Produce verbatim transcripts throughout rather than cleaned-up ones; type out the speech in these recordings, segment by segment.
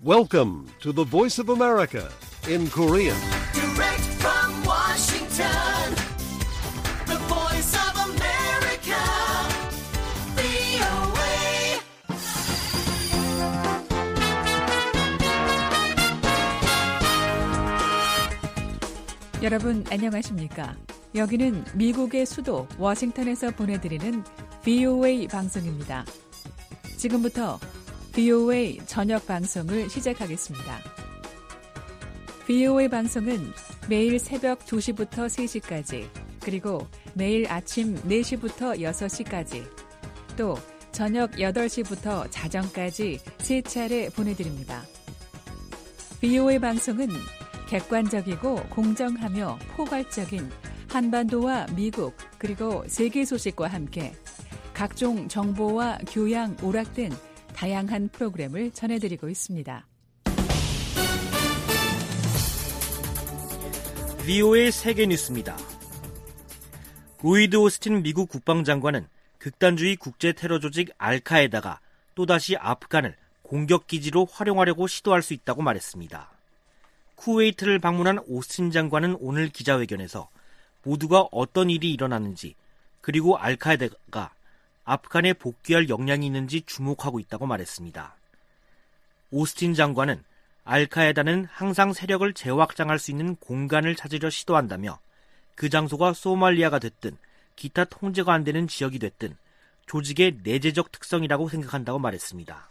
Welcome to the Voice of America in Korean. Direct from Washington, the Voice of America, 브이오에이. 여러분 안녕하십니까? 여기는 미국의 수도 워싱턴에서 보내드리는 브이오에이 방송입니다. 지금부터 브이오에이 저녁 방송을 시작하겠습니다. 브이오에이 방송은 매일 새벽 두 시부터 세 시까지, 그리고 매일 아침 네 시부터 여섯 시까지, 또 저녁 여덟 시부터 자정까지 세 차례 보내드립니다. 브이오에이 방송은 객관적이고 공정하며 포괄적인 한반도와 미국 그리고 세계 소식과 함께 각종 정보와 교양, 오락 등 다양한 프로그램을 전해드리고 있습니다. 브이오에이 세계 뉴스입니다. 로이드 오스틴 미국 국방장관은 극단주의 국제 테러 조직 알카에다가 또다시 아프간을 공격기지로 활용하려고 시도할 수 있다고 말했습니다. 쿠웨이트를 방문한 오스틴 장관은 오늘 기자회견에서 모두가 어떤 일이 일어났는지, 그리고 알카에다가 아프간에 복귀할 역량이 있는지 주목하고 있다고 말했습니다. 오스틴 장관은 알카에다는 항상 세력을 재확장할 수 있는 공간을 찾으려 시도한다며 그 장소가 소말리아가 됐든 기타 통제가 안 되는 지역이 됐든 조직의 내재적 특성이라고 생각한다고 말했습니다.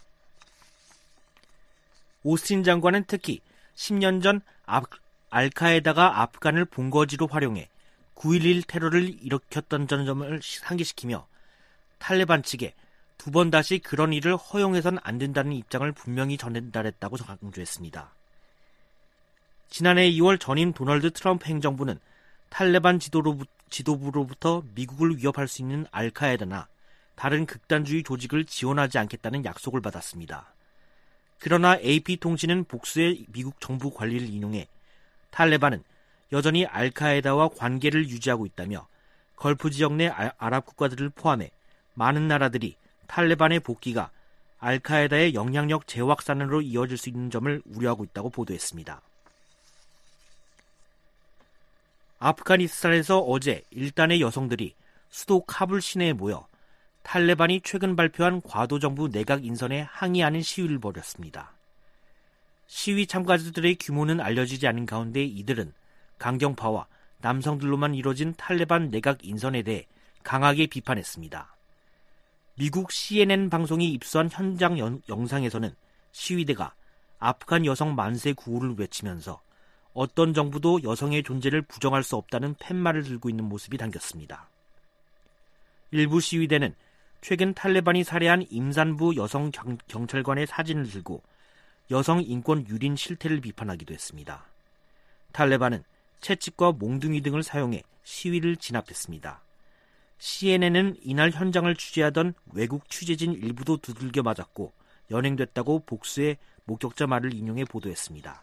오스틴 장관은 특히 십 년 전 알카에다가 아프간을 본거지로 활용해 구일일 테러를 일으켰던 점을 상기시키며 탈레반 측에 두 번 다시 그런 일을 허용해선 안 된다는 입장을 분명히 전달했다고 강조했습니다. 지난해 이월 전임 도널드 트럼프 행정부는 탈레반 지도로부, 지도부로부터 미국을 위협할 수 있는 알카에다나 다른 극단주의 조직을 지원하지 않겠다는 약속을 받았습니다. 그러나 에이피통신은 복수의 미국 정부 관리를 인용해 탈레반은 여전히 알카에다와 관계를 유지하고 있다며 걸프 지역 내 아랍 국가들을 포함해 많은 나라들이 탈레반의 복귀가 알카에다의 영향력 재확산으로 이어질 수 있는 점을 우려하고 있다고 보도했습니다. 아프가니스탄에서 어제 일단의 여성들이 수도 카불 시내에 모여 탈레반이 최근 발표한 과도정부 내각 인선에 항의하는 시위를 벌였습니다. 시위 참가자들의 규모는 알려지지 않은 가운데 이들은 강경파와 남성들로만 이뤄진 탈레반 내각 인선에 대해 강하게 비판했습니다. 미국 씨엔엔 방송이 입수한 현장 연, 영상에서는 시위대가 아프간 여성 만세 구호를 외치면서 어떤 정부도 여성의 존재를 부정할 수 없다는 팻말을 들고 있는 모습이 담겼습니다. 일부 시위대는 최근 탈레반이 살해한 임산부 여성 경, 경찰관의 사진을 들고 여성 인권 유린 실태를 비판하기도 했습니다. 탈레반은 채찍과 몽둥이 등을 사용해 시위를 진압했습니다. 씨엔엔은 이날 현장을 취재하던 외국 취재진 일부도 두들겨 맞았고 연행됐다고 복수의 목격자 말을 인용해 보도했습니다.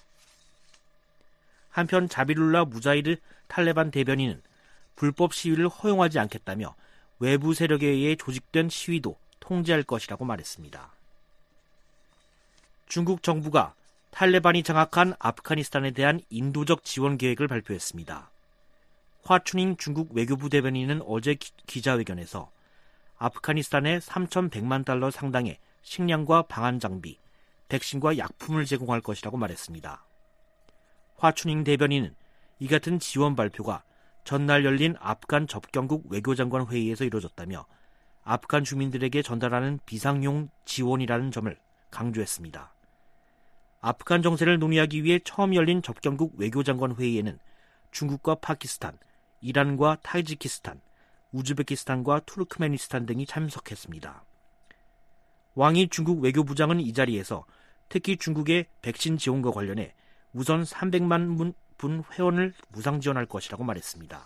한편 자비룰라 무자히드 탈레반 대변인은 불법 시위를 허용하지 않겠다며 외부 세력에 의해 조직된 시위도 통제할 것이라고 말했습니다. 중국 정부가 탈레반이 장악한 아프가니스탄에 대한 인도적 지원 계획을 발표했습니다. 화춘잉 중국 외교부 대변인은 어제 기, 기자회견에서 아프가니스탄에 삼천백만 달러 상당의 식량과 방한 장비, 백신과 약품을 제공할 것이라고 말했습니다. 화춘잉 대변인은 이 같은 지원 발표가 전날 열린 아프간 접경국 외교장관 회의에서 이루어졌다며 아프간 주민들에게 전달하는 비상용 지원이라는 점을 강조했습니다. 아프간 정세를 논의하기 위해 처음 열린 접경국 외교장관 회의에는 중국과 파키스탄, 이란과 타지키스탄, 우즈베키스탄과 투르크메니스탄 등이 참석했습니다. 왕이 중국 외교부장은 이 자리에서 특히 중국의 백신 지원과 관련해 우선 삼백만 분 회원을 무상 지원할 것이라고 말했습니다.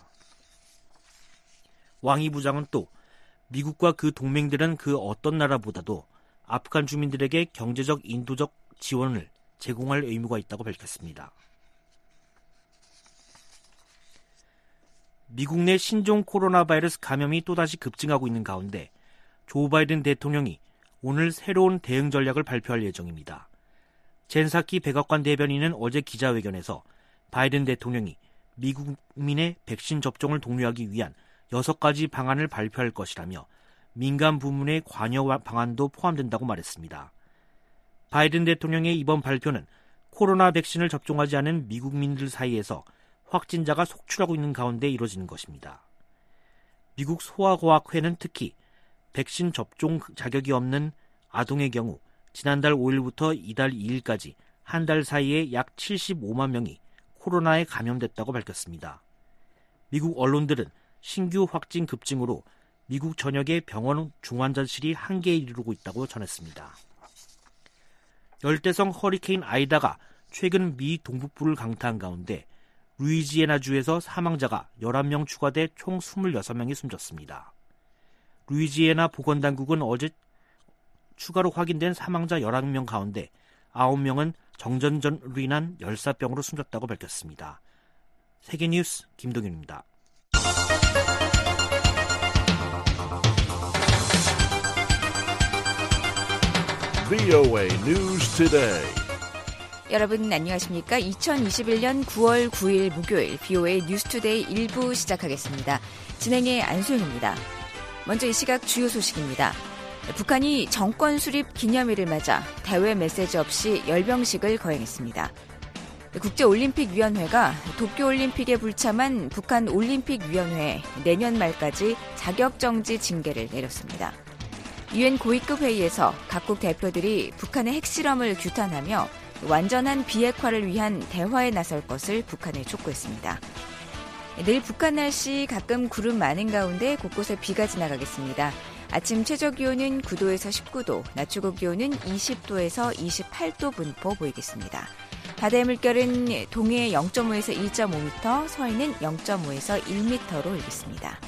왕이 부장은 또 미국과 그 동맹들은 그 어떤 나라보다도 아프간 주민들에게 경제적 인도적 지원을 제공할 의무가 있다고 밝혔습니다. 미국 내 신종 코로나 바이러스 감염이 또다시 급증하고 있는 가운데 조 바이든 대통령이 오늘 새로운 대응 전략을 발표할 예정입니다. 젠 사키 백악관 대변인은 어제 기자회견에서 바이든 대통령이 미국 국민의 백신 접종을 독려하기 위한 여섯 가지 방안을 발표할 것이라며 민간 부문의 관여 방안도 포함된다고 말했습니다. 바이든 대통령의 이번 발표는 코로나 백신을 접종하지 않은 미국민들 사이에서 확진자가 속출하고 있는 가운데 이뤄지는 것입니다. 미국 소아과학회는 특히 백신 접종 자격이 없는 아동의 경우 지난달 오 일부터 이달 이 일까지 한 달 사이에 약 칠십오만 명이 코로나에 감염됐다고 밝혔습니다. 미국 언론들은 신규 확진 급증으로 미국 전역의 병원 중환자실이 한계에 이르고 있다고 전했습니다. 열대성 허리케인 아이다가 최근 미 동북부를 강타한 가운데 루이지애나주에서 사망자가 열한 명 추가돼 총 이십육 명이 숨졌습니다. 루이지애나 보건당국은 어제 추가로 확인된 사망자 열한 명 가운데 아홉 명은 정전전으로 인한 열사병으로 숨졌다고 밝혔습니다. 세계뉴스 김동윤입니다. 브이오에이 News Today. 여러분 안녕하십니까? 이천이십일년 구월 구일 목요일 브이오에이 뉴스투데이 일 부 시작하겠습니다. 진행의 안소영입니다. 먼저 이 시각 주요 소식입니다. 북한이 정권 수립 기념일을 맞아 대외 메시지 없이 열병식을 거행했습니다. 국제올림픽위원회가 도쿄올림픽에 불참한 북한 올림픽위원회에 내년 말까지 자격정지 징계를 내렸습니다. 유엔 고위급 회의에서 각국 대표들이 북한의 핵실험을 규탄하며 완전한 비핵화를 위한 대화에 나설 것을 북한에 촉구했습니다. 내일 북한 날씨 가끔 구름 많은 가운데 곳곳에 비가 지나가겠습니다. 아침 최저기온은 구 도에서 십구 도, 낮 최고기온은 이십 도에서 이십팔 도 분포 보이겠습니다. 바다의 물결은 동해 영 점 오에서 일 점 오 미터, 서해는 영 점 오에서 일 미터로 일겠습니다.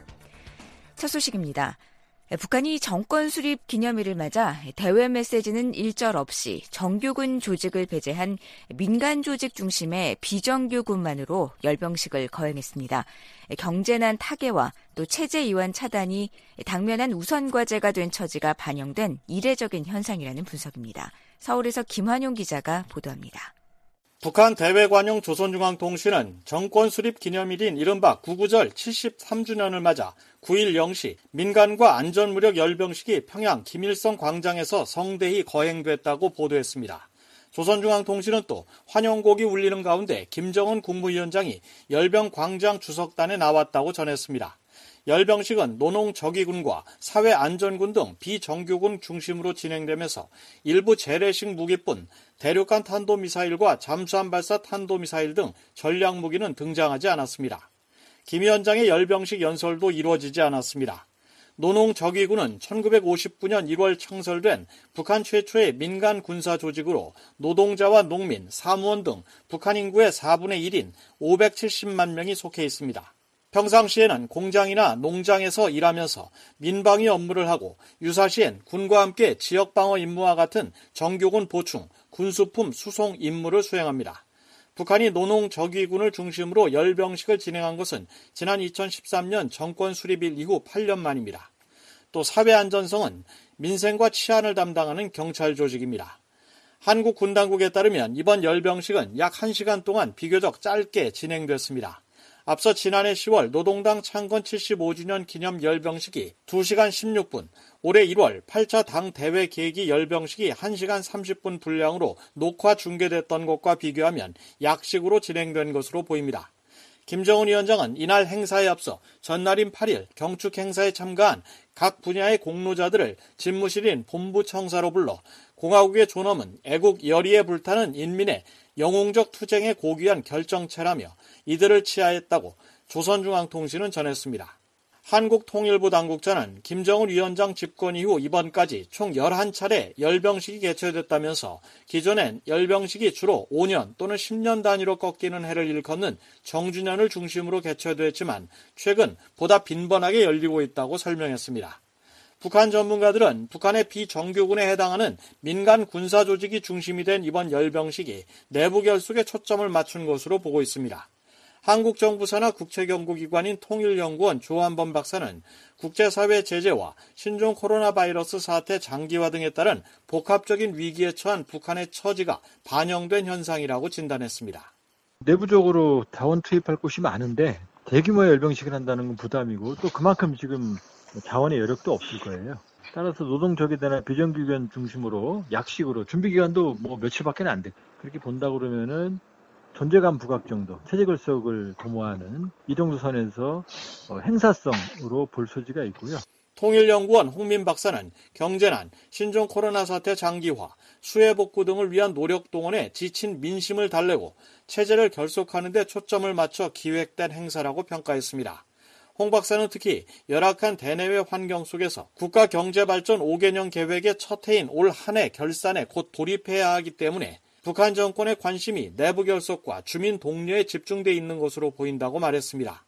첫 소식입니다. 북한이 정권 수립 기념일을 맞아 대외 메시지는 일절 없이 정규군 조직을 배제한 민간 조직 중심의 비정규군만으로 열병식을 거행했습니다. 경제난 타개와 또 체제 이완 차단이 당면한 우선 과제가 된 처지가 반영된 이례적인 현상이라는 분석입니다. 서울에서 김환용 기자가 보도합니다. 북한 대외관용 조선중앙통신은 정권 수립 기념일인 이른바 구구절 칠십삼 주년을 맞아 구 일 영 시 민간과 안전무력 열병식이 평양 김일성 광장에서 성대히 거행됐다고 보도했습니다. 조선중앙통신은 또 환영곡이 울리는 가운데 김정은 국무위원장이 열병 광장 주석단에 나왔다고 전했습니다. 열병식은 노농저기군과 사회안전군 등 비정규군 중심으로 진행되면서 일부 재래식 무기뿐 대륙간 탄도미사일과 잠수함 발사 탄도미사일 등 전략무기는 등장하지 않았습니다. 김 위원장의 열병식 연설도 이루어지지 않았습니다. 노농저기군은 천구백오십구년 일월 창설된 북한 최초의 민간 군사 조직으로 노동자와 농민, 사무원 등 북한 인구의 사분의 일인 오백칠십만 명이 속해 있습니다. 평상시에는 공장이나 농장에서 일하면서 민방위 업무를 하고 유사시엔 군과 함께 지역방어 임무와 같은 정규군 보충, 군수품 수송 임무를 수행합니다. 북한이 노농저기군을 중심으로 열병식을 진행한 것은 지난 이천십삼년 정권 수립일 이후 팔 년 만입니다. 또 사회안전성은 민생과 치안을 담당하는 경찰 조직입니다. 한국 군당국에 따르면 이번 열병식은 약 한 시간 동안 비교적 짧게 진행됐습니다. 앞서 지난해 시월 노동당 창건 칠십오 주년 기념 열병식이 두 시간 십육 분, 올해 일월 팔 차 당 대회 계기 열병식이 한 시간 삼십 분 분량으로 녹화 중계됐던 것과 비교하면 약식으로 진행된 것으로 보입니다. 김정은 위원장은 이날 행사에 앞서 전날인 팔 일 경축 행사에 참가한 각 분야의 공로자들을 집무실인 본부청사로 불러 공화국의 존엄은 애국 열의에 불타는 인민의 영웅적 투쟁에 고귀한 결정체라며 이들을 치하했다고 조선중앙통신은 전했습니다. 한국통일부 당국자는 김정은 위원장 집권 이후 이번까지 총 열한 차례 열병식이 개최됐다면서 기존엔 열병식이 주로 오 년 또는 십 년 단위로 꺾이는 해를 일컫는 정주년을 중심으로 개최됐지만 최근 보다 빈번하게 열리고 있다고 설명했습니다. 북한 전문가들은 북한의 비정규군에 해당하는 민간 군사 조직이 중심이 된 이번 열병식이 내부 결속에 초점을 맞춘 것으로 보고 있습니다. 한국 정부 산하 국책연구기관인 통일연구원 조한범 박사는 국제사회 제재와 신종 코로나 바이러스 사태 장기화 등에 따른 복합적인 위기에 처한 북한의 처지가 반영된 현상이라고 진단했습니다. 내부적으로 자원 투입할 곳이 많은데 대규모의 열병식을 한다는 건 부담이고 또 그만큼 지금 자원의 여력도 없을 거예요. 따라서 노동조기대나 비정규직원 중심으로 약식으로 준비기간도 뭐 며칠밖에 안 돼. 그렇게 본다 그러면은 존재감 부각 정도, 체제결석을 도모하는 이 정도 선에서 행사성으로 볼 소지가 있고요. 통일연구원 홍민 박사는 경제난, 신종 코로나 사태 장기화, 수해 복구 등을 위한 노력 동원에 지친 민심을 달래고 체제를 결속하는 데 초점을 맞춰 기획된 행사라고 평가했습니다. 홍 박사는 특히 열악한 대내외 환경 속에서 국가 경제발전 오 개년 계획의 첫 해인 올 한 해 결산에 곧 돌입해야 하기 때문에 북한 정권의 관심이 내부 결속과 주민 독려에 집중돼 있는 것으로 보인다고 말했습니다.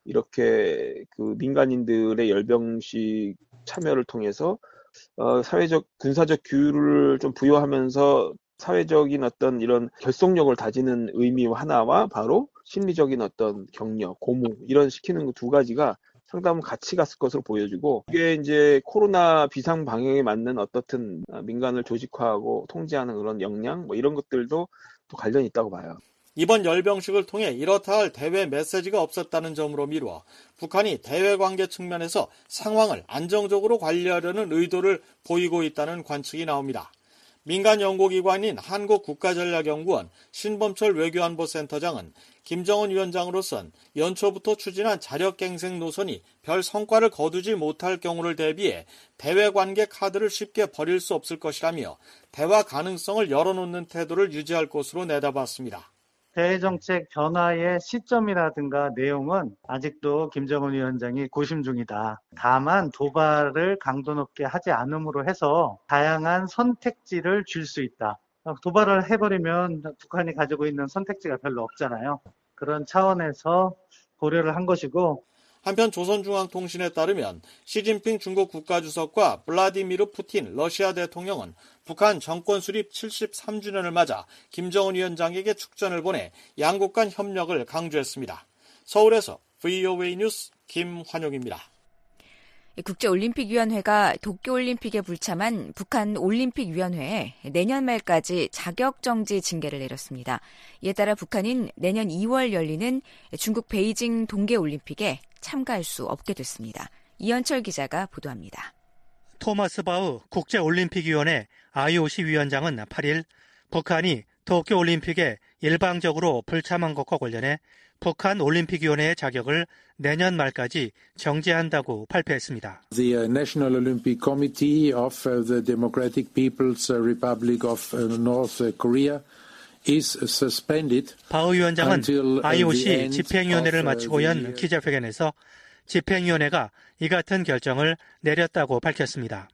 이렇게 그 민간인들의 열병식 참여를 통해서 어, 사회적 군사적 규율을 좀 부여하면서 사회적인 어떤 이런 결속력을 다지는 의미 하나와 바로 심리적인 어떤 격려, 고무 이런 시키는 두 가지가 상당히 같이 갔을 것으로 보여지고 이게 이제 코로나 비상 방역에 맞는 어떻든 민간을 조직화하고 통제하는 그런 역량 뭐 이런 것들도 또 관련이 있다고 봐요. 이번 열병식을 통해 이렇다 할 대외 메시지가 없었다는 점으로 미루어 북한이 대외 관계 측면에서 상황을 안정적으로 관리하려는 의도를 보이고 있다는 관측이 나옵니다. 민간 연구기관인 한국국가전략연구원 신범철 외교안보센터장은 김정은 위원장으로선 연초부터 추진한 자력갱생 노선이 별 성과를 거두지 못할 경우를 대비해 대외관계 카드를 쉽게 버릴 수 없을 것이라며 대화 가능성을 열어놓는 태도를 유지할 것으로 내다봤습니다. 대외정책 변화의 시점이라든가 내용은 아직도 김정은 위원장이 고심 중이다. 다만 도발을 강도 높게 하지 않음으로 해서 다양한 선택지를 줄 수 있다. 도발을 해버리면 북한이 가지고 있는 선택지가 별로 없잖아요. 그런 차원에서 고려를 한 것이고 한편 조선중앙통신에 따르면 시진핑 중국 국가주석과 블라디미르 푸틴 러시아 대통령은 북한 정권 수립 칠십삼 주년을 맞아 김정은 위원장에게 축전을 보내 양국 간 협력을 강조했습니다. 서울에서 브이오에이 뉴스 김환용입니다. 국제올림픽위원회가 도쿄올림픽에 불참한 북한올림픽위원회에 내년 말까지 자격정지 징계를 내렸습니다. 이에 따라 북한은 내년 이월 열리는 중국 베이징 동계올림픽에 참가할 수 없게 됐습니다. 이현철 기자가 보도합니다. 토마스 바흐 국제올림픽위원회 아이오씨 위원장은 팔 일 북한이 도쿄올림픽에 일방적으로 불참한 것과 관련해 북한올림픽위원회의 자격을 내년 말까지 정지한다고 발표했습니다. The National Olympic Committee of the Democratic People's Republic of North Korea is suspended. 바흐 위원장은 아이오씨 집행위원회를 마치고 연 기자회견에서 집행위원회가 이 같은 결정을 내렸다고 밝혔습니다.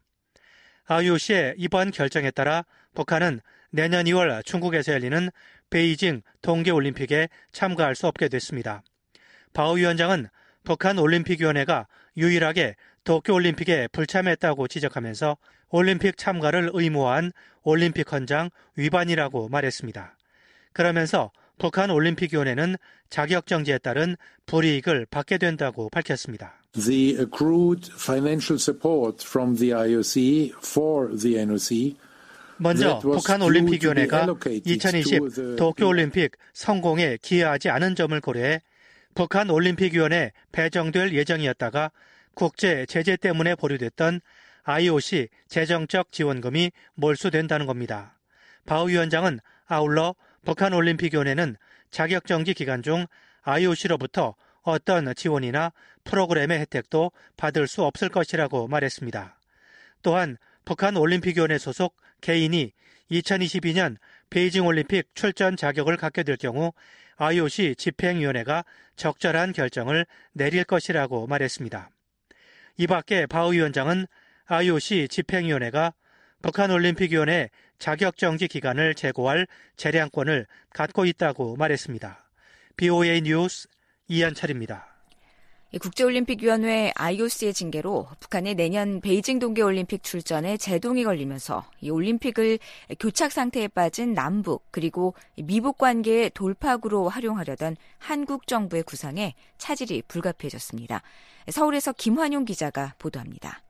아이오씨의 이번 결정에 따라 북한은 내년 이월 중국에서 열리는 베이징 동계올림픽에 참가할 수 없게 됐습니다. 바흐 위원장은 북한올림픽위원회가 유일하게 도쿄올림픽에 불참했다고 지적하면서 올림픽 참가를 의무화한 올림픽 헌장 위반이라고 말했습니다. 그러면서 북한올림픽위원회는 자격정지에 따른 불이익을 받게 된다고 밝혔습니다. The accrued financial support from the 아이오씨 for the 엔오씨 먼저 북한올림픽위원회가 이천이십 도쿄올림픽 성공에 기여하지 않은 점을 고려해 북한올림픽위원회에 배정될 예정이었다가 국제 제재 때문에 보류됐던 아이오씨 재정적 지원금이 몰수된다는 겁니다. 바흐 위원장은 아울러 북한올림픽위원회는 자격정지 기간 중 아이오씨로부터 어떤 지원이나 프로그램의 혜택도 받을 수 없을 것이라고 말했습니다. 또한 북한올림픽위원회 소속 개인이 이천이십이 년 베이징올림픽 출전 자격을 갖게 될 경우 아이오씨 집행위원회가 적절한 결정을 내릴 것이라고 말했습니다. 이 밖에 바흐 위원장은 아이오씨 집행위원회가 북한올림픽위원회 자격정지 기간을 제고할 재량권을 갖고 있다고 말했습니다. 비오에이 뉴스 이현철입니다. 국제올림픽위원회 아이오씨의 징계로 북한의 내년 베이징 동계올림픽 출전에 제동이 걸리면서 이 올림픽을 교착 상태에 빠진 남북 그리고 미북 관계의 돌파구로 활용하려던 한국 정부의 구상에 차질이 불가피해졌습니다. 서울에서 김환용 기자가 보도합니다.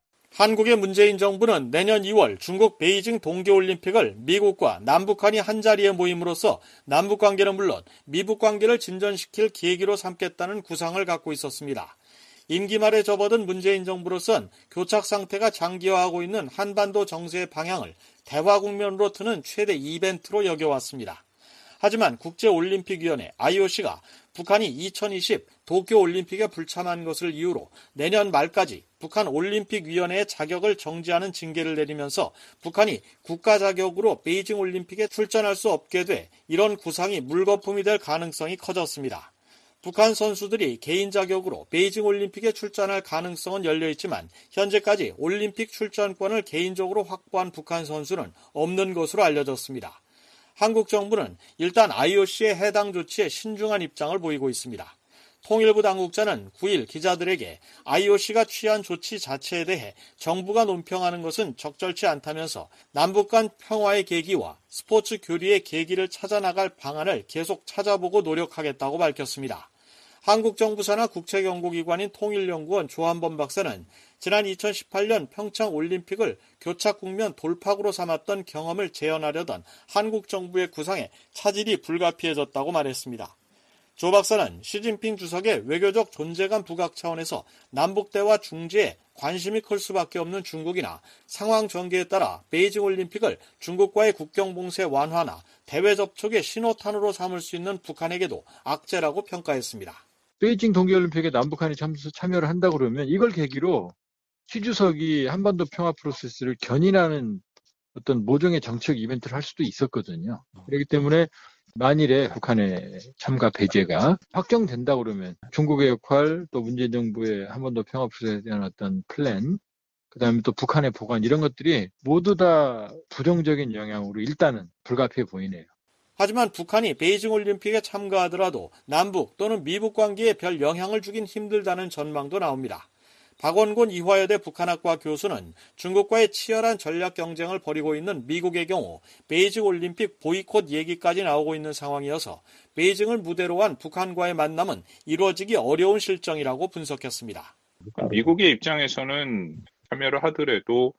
한국의 문재인 정부는 내년 이월 중국 베이징 동계올림픽을 미국과 남북한이 한자리에 모임으로써 남북관계는 물론 미북관계를 진전시킬 계기로 삼겠다는 구상을 갖고 있었습니다. 임기 말에 접어든 문재인 정부로선 교착 상태가 장기화하고 있는 한반도 정세의 방향을 대화 국면으로 트는 최대 이벤트로 여겨왔습니다. 하지만 국제올림픽위원회 아이오씨가 북한이 이천이십 도쿄올림픽에 불참한 것을 이유로 내년 말까지 북한 올림픽위원회의 자격을 정지하는 징계를 내리면서 북한이 국가 자격으로 베이징 올림픽에 출전할 수 없게 돼 이런 구상이 물거품이 될 가능성이 커졌습니다. 북한 선수들이 개인 자격으로 베이징 올림픽에 출전할 가능성은 열려있지만 현재까지 올림픽 출전권을 개인적으로 확보한 북한 선수는 없는 것으로 알려졌습니다. 한국 정부는 일단 아이오씨의 해당 조치에 신중한 입장을 보이고 있습니다. 통일부 당국자는 구일 기자들에게 아이오씨가 취한 조치 자체에 대해 정부가 논평하는 것은 적절치 않다면서 남북 간 평화의 계기와 스포츠 교류의 계기를 찾아나갈 방안을 계속 찾아보고 노력하겠다고 밝혔습니다. 한국 정부 산하 국책연구기관인 통일연구원 조한범 박사는 지난 이천십팔 년 평창 올림픽을 교착 국면 돌파구로 삼았던 경험을 재현하려던 한국 정부의 구상에 차질이 불가피해졌다고 말했습니다. 조 박사는 시진핑 주석의 외교적 존재감 부각 차원에서 남북대화 중재에 관심이 클 수밖에 없는 중국이나 상황 전개에 따라 베이징 올림픽을 중국과의 국경 봉쇄 완화나 대외 접촉의 신호탄으로 삼을 수 있는 북한에게도 악재라고 평가했습니다. 베이징 동계올림픽에 남북한이 참수, 참여를 한다 그러면 이걸 계기로 시 주석이 한반도 평화 프로세스를 견인하는 어떤 모종의 정책 이벤트를 할 수도 있었거든요. 그렇기 때문에 만일에 북한의 참가 배제가 확정된다 그러면 중국의 역할, 또 문재인 정부의 한반도 평화 프로세스에 대한 어떤 플랜, 그다음에 또 북한의 보관 이런 것들이 모두 다 부정적인 영향으로 일단은 불가피해 보이네요. 하지만 북한이 베이징 올림픽에 참가하더라도 남북 또는 미북 관계에 별 영향을 주긴 힘들다는 전망도 나옵니다. 박원곤 이화여대 북한학과 교수는 중국과의 치열한 전략 경쟁을 벌이고 있는 미국의 경우 베이징 올림픽 보이콧 얘기까지 나오고 있는 상황이어서 베이징을 무대로 한 북한과의 만남은 이루어지기 어려운 실정이라고 분석했습니다. 미국의 입장에서는 참여를 하더라도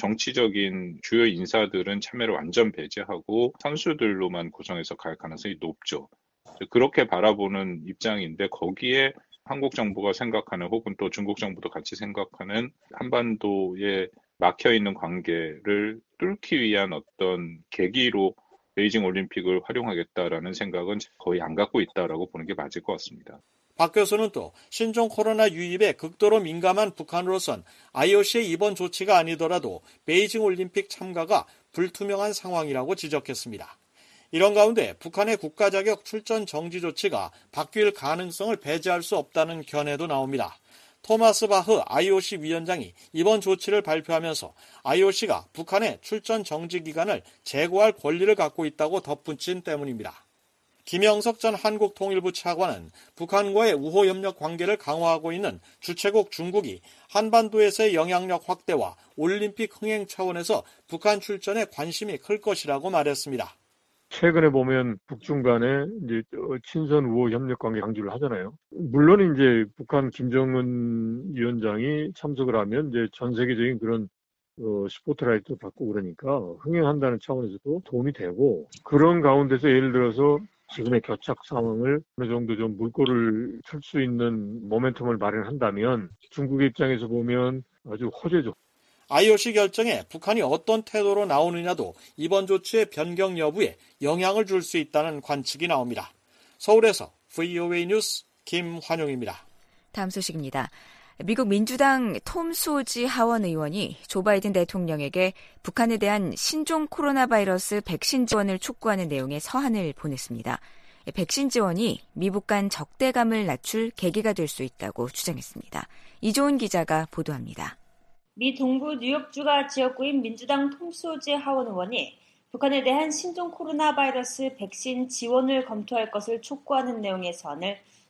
정치적인 주요 인사들은 참여를 완전 배제하고 선수들로만 구성해서 갈 가능성이 높죠. 그렇게 바라보는 입장인데 거기에 한국 정부가 생각하는 혹은 또 중국 정부도 같이 생각하는 한반도에 막혀있는 관계를 뚫기 위한 어떤 계기로 베이징 올림픽을 활용하겠다라는 생각은 거의 안 갖고 있다라고 보는 게 맞을 것 같습니다. 박 교수는 또 신종 코로나 유입에 극도로 민감한 북한으로선 아이오씨의 이번 조치가 아니더라도 베이징 올림픽 참가가 불투명한 상황이라고 지적했습니다. 이런 가운데 북한의 국가 자격 출전 정지 조치가 바뀔 가능성을 배제할 수 없다는 견해도 나옵니다. 토마스 바흐 아이오씨 위원장이 이번 조치를 발표하면서 아이오씨가 북한의 출전 정지 기간을 재고할 권리를 갖고 있다고 덧붙인 때문입니다. 김영석 전 한국통일부 차관은 북한과의 우호 협력 관계를 강화하고 있는 주최국 중국이 한반도에서의 영향력 확대와 올림픽 흥행 차원에서 북한 출전에 관심이 클 것이라고 말했습니다. 최근에 보면 북중 간에 이제 친선 우호 협력 관계 강조를 하잖아요. 물론 이제 북한 김정은 위원장이 참석을 하면 이제 전 세계적인 그런 어, 스포트라이트도 받고 그러니까 흥행한다는 차원에서도 도움이 되고 그런 가운데서 예를 들어서 지금의 교착 상황을 어느 정도 좀 물꼬를 틀 수 있는 모멘텀을 마련한다면 중국의 입장에서 보면 아주 호재죠. 아이오씨 결정에 북한이 어떤 태도로 나오느냐도 이번 조치의 변경 여부에 영향을 줄 수 있다는 관측이 나옵니다. 서울에서 브이오에이 뉴스 김환용입니다. 다음 소식입니다. 미국 민주당 톰 소지 하원 의원이 조 바이든 대통령에게 북한에 대한 신종 코로나 바이러스 백신 지원을 촉구하는 내용의 서한을 보냈습니다. 백신 지원이 미북 간 적대감을 낮출 계기가 될 수 있다고 주장했습니다. 이조은 기자가 보도합니다. 미 동부 뉴욕주가 지역구인 민주당 톰 소지 하원 의원이 북한에 대한 신종 코로나 바이러스 백신 지원을 검토할 것을 촉구하는 내용의 서한을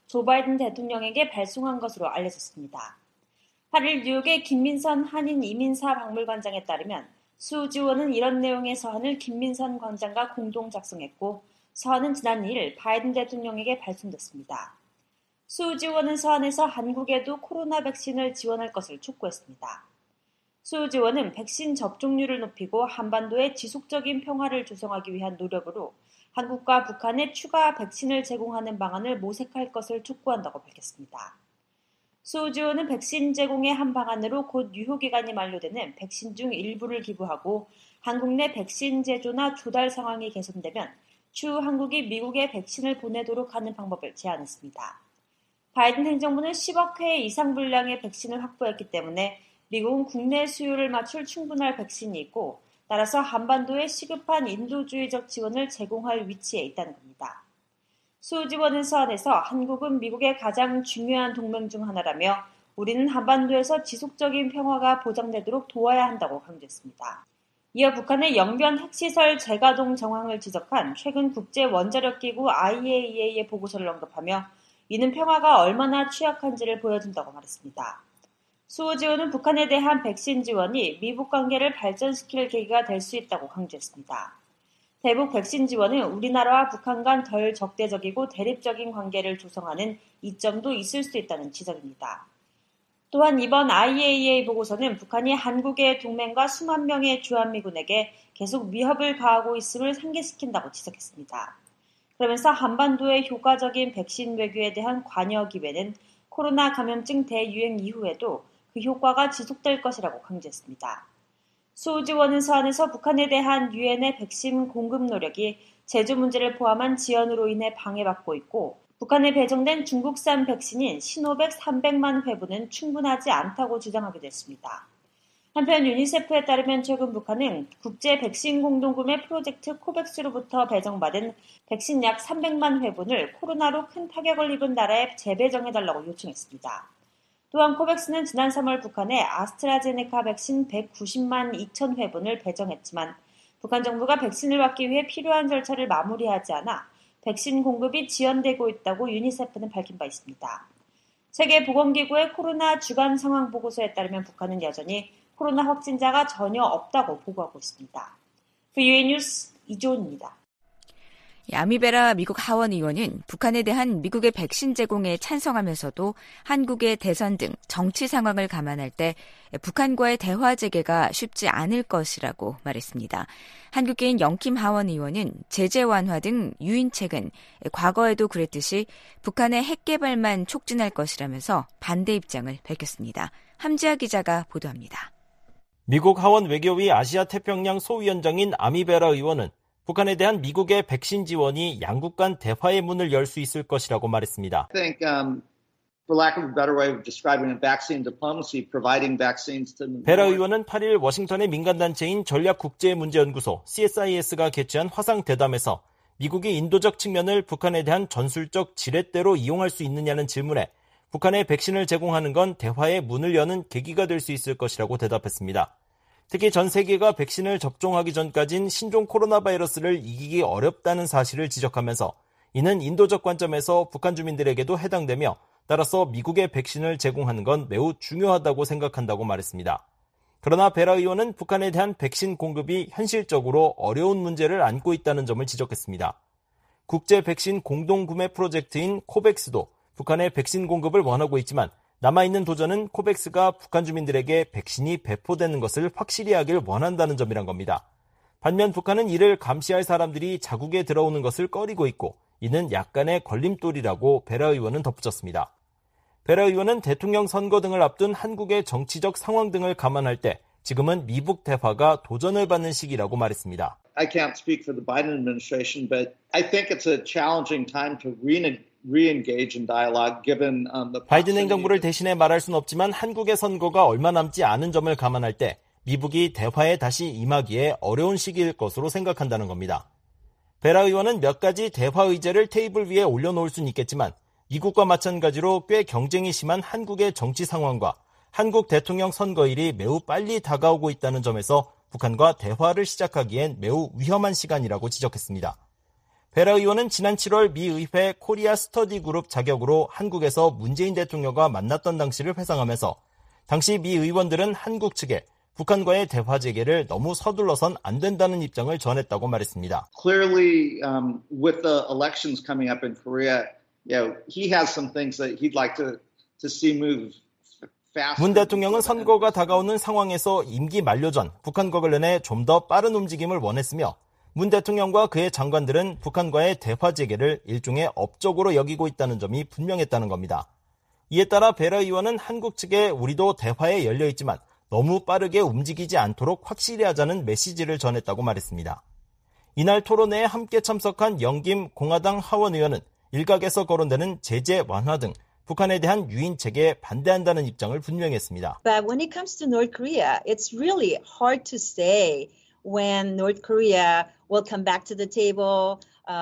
조 바이든 대통령에게 발송한 것으로 알려졌습니다. 팔 일 뉴욕의 김민선 한인 이민사 박물관장에 따르면 수 지원은 이런 내용의 서한을 김민선 관장과 공동 작성했고 서한은 지난 이 일 바이든 대통령에게 발송됐습니다. 수 지원은 서한에서 한국에도 코로나 백신을 지원할 것을 촉구했습니다. 수 지원은 백신 접종률을 높이고 한반도의 지속적인 평화를 조성하기 위한 노력으로 한국과 북한에 추가 백신을 제공하는 방안을 모색할 것을 촉구한다고 밝혔습니다. 수 지원은 백신 제공의 한 방안으로 곧 유효기간이 만료되는 백신 중 일부를 기부하고 한국 내 백신 제조나 조달 상황이 개선되면 추후 한국이 미국에 백신을 보내도록 하는 방법을 제안했습니다. 바이든 행정부는 십억 회 이상 분량의 백신을 확보했기 때문에 미국은 국내 수요를 맞출 충분한 백신이 있고 따라서 한반도에 시급한 인도주의적 지원을 제공할 위치에 있다는 겁니다. 수 지원은 서한에서 한국은 미국의 가장 중요한 동맹 중 하나라며 우리는 한반도에서 지속적인 평화가 보장되도록 도와야 한다고 강조했습니다. 이어 북한의 영변 핵시설 재가동 정황을 지적한 최근 국제원자력기구 아이에이이에이의 보고서를 언급하며 이는 평화가 얼마나 취약한지를 보여준다고 말했습니다. 수 지원은 북한에 대한 백신 지원이 미북 관계를 발전시킬 계기가 될 수 있다고 강조했습니다. 대북 백신 지원은 우리나라와 북한 간 덜 적대적이고 대립적인 관계를 조성하는 이점도 있을 수 있다는 지적입니다. 또한 이번 아이에이이에이 보고서는 북한이 한국의 동맹과 수만 명의 주한미군에게 계속 위협을 가하고 있음을 상기시킨다고 지적했습니다. 그러면서 한반도의 효과적인 백신 외교에 대한 관여 기회는 코로나 감염증 대유행 이후에도 그 효과가 지속될 것이라고 강조했습니다. 수 지원은 서한에서 북한에 대한 유엔의 백신 공급 노력이 제조 문제를 포함한 지연으로 인해 방해받고 있고 북한에 배정된 중국산 백신인 시노백 삼백만 회분은 충분하지 않다고 주장하기도 했습니다. 한편 유니세프에 따르면 최근 북한은 국제 백신 공동구매 프로젝트 코백스로부터 배정받은 백신 약 삼백만 회분을 코로나로 큰 타격을 입은 나라에 재배정해달라고 요청했습니다. 또한 코백스는 지난 삼월 북한에 아스트라제네카 백신 백구십만 이천 회분을 배정했지만 북한 정부가 백신을 받기 위해 필요한 절차를 마무리하지 않아 백신 공급이 지연되고 있다고 유니세프는 밝힌 바 있습니다. 세계보건기구의 코로나 주간 상황 보고서에 따르면 북한은 여전히 코로나 확진자가 전혀 없다고 보고하고 있습니다. 브이오에이 뉴스 이조은입니다. 아미베라 미국 하원 의원은 북한에 대한 미국의 백신 제공에 찬성하면서도 한국의 대선 등 정치 상황을 감안할 때 북한과의 대화 재개가 쉽지 않을 것이라고 말했습니다. 한국계인 영킴 하원 의원은 제재 완화 등 유인책은 과거에도 그랬듯이 북한의 핵 개발만 촉진할 것이라면서 반대 입장을 밝혔습니다. 함지아 기자가 보도합니다. 미국 하원 외교위 아시아 태평양 소위원장인 아미베라 의원은 북한에 대한 미국의 백신 지원이 양국 간 대화의 문을 열 수 있을 것이라고 말했습니다. I think, um, for lack of a better way of describing it, vaccine diplomacy, providing vaccines to 베라 의원은 팔 일 워싱턴의 민간단체인 전략국제문제연구소 씨에스아이에스가 개최한 화상대담에서 미국이 인도적 측면을 북한에 대한 전술적 지렛대로 이용할 수 있느냐는 질문에 북한에 백신을 제공하는 건 대화의 문을 여는 계기가 될 수 있을 것이라고 대답했습니다. 특히 전 세계가 백신을 접종하기 전까진 신종 코로나 바이러스를 이기기 어렵다는 사실을 지적하면서 이는 인도적 관점에서 북한 주민들에게도 해당되며 따라서 미국의 백신을 제공하는 건 매우 중요하다고 생각한다고 말했습니다. 그러나 베라 의원은 북한에 대한 백신 공급이 현실적으로 어려운 문제를 안고 있다는 점을 지적했습니다. 국제 백신 공동구매 프로젝트인 코백스도 북한의 백신 공급을 원하고 있지만 남아있는 도전은 코백스가 북한 주민들에게 백신이 배포되는 것을 확실히 하길 원한다는 점이란 겁니다. 반면 북한은 이를 감시할 사람들이 자국에 들어오는 것을 꺼리고 있고 이는 약간의 걸림돌이라고 베라 의원은 덧붙였습니다. 베라 의원은 대통령 선거 등을 앞둔 한국의 정치적 상황 등을 감안할 때 지금은 미북 대화가 도전을 받는 시기라고 말했습니다. I can't speak for the Biden administration, but I think it's a challenging time to re- re-engage in dialogue given um, the 바이든 행정부를 대신해 말할 수는 없지만 한국의 선거가 얼마 남지 않은 점을 감안할 때 미북이 대화에 다시 임하기에 어려운 시기일 것으로 생각한다는 겁니다. 베라 의원은 몇 가지 대화 의제를 테이블 위에 올려놓을 수는 있겠지만 미국과 마찬가지로 꽤 경쟁이 심한 한국의 정치 상황과 한국 대통령 선거일이 매우 빨리 다가오고 있다는 점에서 북한과 대화를 시작하기엔 매우 위험한 시간이라고 지적했습니다. 베라 의원은 지난 칠월 미 의회 코리아 스터디 그룹 자격으로 한국에서 문재인 대통령과 만났던 당시를 회상하면서 당시 미 의원들은 한국 측에 북한과의 대화 재개를 너무 서둘러선 안 된다는 입장을 전했다고 말했습니다. Clearly, um, with the elections coming up in Korea, you know, he has some things that he'd like to to see move faster. 문 대통령은 선거가 다가오는 상황에서 임기 만료 전 북한과 관련해 좀 더 빠른 움직임을 원했으며 문 대통령과 그의 장관들은 북한과의 대화 재개를 일종의 업적으로 여기고 있다는 점이 분명했다는 겁니다. 이에 따라 베라 의원은 한국 측에 우리도 대화에 열려 있지만 너무 빠르게 움직이지 않도록 확실히 하자는 메시지를 전했다고 말했습니다. 이날 토론회에 함께 참석한 영김 공화당 하원 의원은 일각에서 거론되는 제재 완화 등 북한에 대한 유인 체계에 반대한다는 입장을 분명히 했습니다. But when it comes to North Korea, it's really hard to say when North Korea will come back to the table.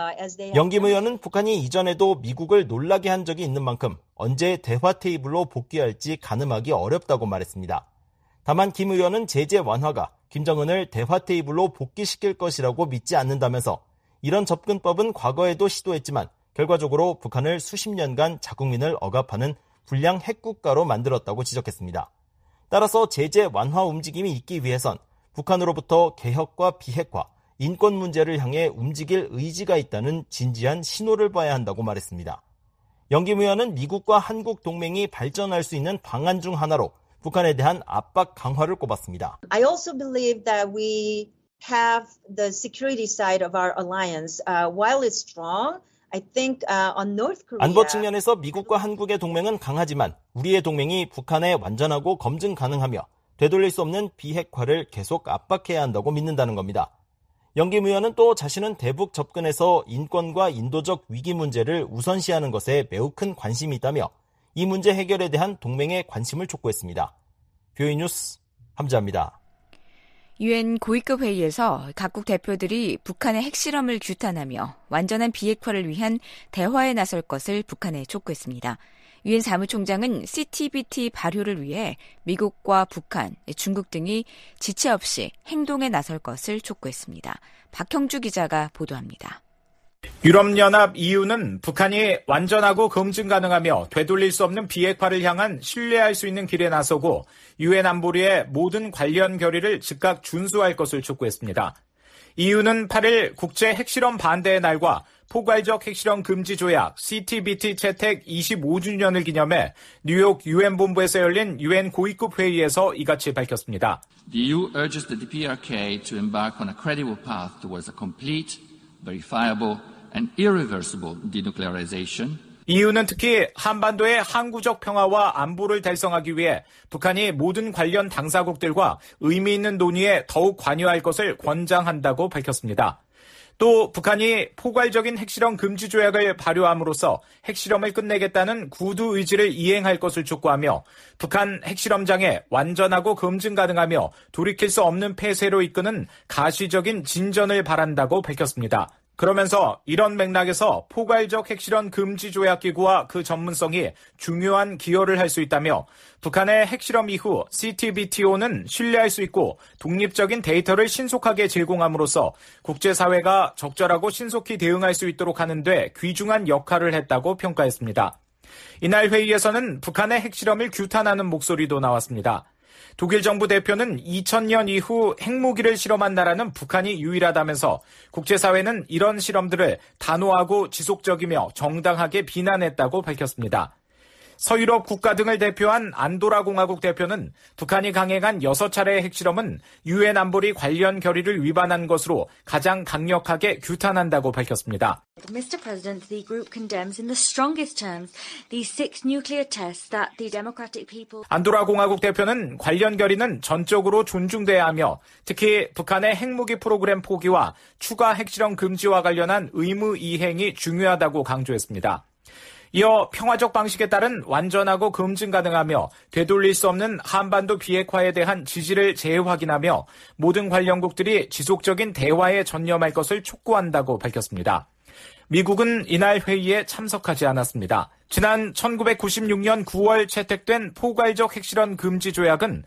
영김 의원은 북한이 이전에도 미국을 놀라게 한 적이 있는 만큼 언제 대화 테이블로 복귀할지 가늠하기 어렵다고 말했습니다. 다만 김 의원은 제재 완화가 김정은을 대화 테이블로 복귀시킬 것이라고 믿지 않는다면서 이런 접근법은 과거에도 시도했지만 결과적으로 북한을 수십 년간 자국민을 억압하는 불량 핵국가로 만들었다고 지적했습니다. 따라서 제재 완화 움직임이 있기 위해선 북한으로부터 개혁과 비핵화, 인권 문제를 향해 움직일 의지가 있다는 진지한 신호를 봐야 한다고 말했습니다. 영김 의원은 미국과 한국 동맹이 발전할 수 있는 방안 중 하나로 북한에 대한 압박 강화를 꼽았습니다. I also believe that we have the security side of our alliance. Uh, while it's strong, I think uh, on North Korea. 안보 측면에서 미국과 한국의 동맹은 강하지만 우리의 동맹이 북한에 완전하고 검증 가능하며 되돌릴 수 없는 비핵화를 계속 압박해야 한다고 믿는다는 겁니다. 영김 의원은 또 자신은 대북 접근에서 인권과 인도적 위기 문제를 우선시하는 것에 매우 큰 관심이 있다며 이 문제 해결에 대한 동맹의 관심을 촉구했습니다. 뷰이 뉴스 함자입니다. 유엔 고위급 회의에서 각국 대표들이 북한의 핵실험을 규탄하며 완전한 비핵화를 위한 대화에 나설 것을 북한에 촉구했습니다. 유엔 사무총장은 씨티비티 발효를 위해 미국과 북한, 중국 등이 지체 없이 행동에 나설 것을 촉구했습니다. 박형주 기자가 보도합니다. 유럽연합 이유는 북한이 완전하고 검증 가능하며 되돌릴 수 없는 비핵화를 향한 신뢰할 수 있는 길에 나서고 유엔 안보리의 모든 관련 결의를 즉각 준수할 것을 촉구했습니다. 이유는 팔 일 국제 핵실험 반대의 날과 포괄적 핵실험 금지 조약 씨티비티 채택 이십오 주년을 기념해 뉴욕 유엔 본부에서 열린 유엔 고위급 회의에서 이같이 밝혔습니다. The 이유 urges the 디피아르케이 to embark on a credible path towards a complete, verifiable and irreversible denuclearization. 이유는 특히 한반도의 항구적 평화와 안보를 달성하기 위해 북한이 모든 관련 당사국들과 의미 있는 논의에 더욱 관여할 것을 권장한다고 밝혔습니다. 또 북한이 포괄적인 핵실험 금지 조약을 발효함으로써 핵실험을 끝내겠다는 구두 의지를 이행할 것을 촉구하며 북한 핵실험장에 완전하고 검증 가능하며 돌이킬 수 없는 폐쇄로 이끄는 가시적인 진전을 바란다고 밝혔습니다. 그러면서 이런 맥락에서 포괄적 핵실험 금지 조약 기구와 그 전문성이 중요한 기여를 할 수 있다며 북한의 핵실험 이후 씨티비티오는 신뢰할 수 있고 독립적인 데이터를 신속하게 제공함으로써 국제사회가 적절하고 신속히 대응할 수 있도록 하는 데 귀중한 역할을 했다고 평가했습니다. 이날 회의에서는 북한의 핵실험을 규탄하는 목소리도 나왔습니다. 독일 정부 대표는 이천 년 이후 핵무기를 실험한 나라는 북한이 유일하다면서 국제사회는 이런 실험들을 단호하고 지속적이며 정당하게 비난했다고 밝혔습니다. 서유럽 국가 등을 대표한 안도라 공화국 대표는 북한이 강행한 여섯 차례의 핵실험은 유엔 안보리 관련 결의를 위반한 것으로 가장 강력하게 규탄한다고 밝혔습니다. Mister President, the group condemns in the strongest terms these six nuclear tests that the democratic people. 안도라 공화국 대표는 관련 결의는 전적으로 존중돼야 하며 특히 북한의 핵무기 프로그램 포기와 추가 핵실험 금지와 관련한 의무 이행이 중요하다고 강조했습니다. 이어 평화적 방식에 따른 완전하고 검증 가능하며 되돌릴 수 없는 한반도 비핵화에 대한 지지를 재확인하며 모든 관련국들이 지속적인 대화에 전념할 것을 촉구한다고 밝혔습니다. 미국은 이날 회의에 참석하지 않았습니다. 지난 천구백구십육 년 구월 채택된 포괄적 핵실험 금지 조약은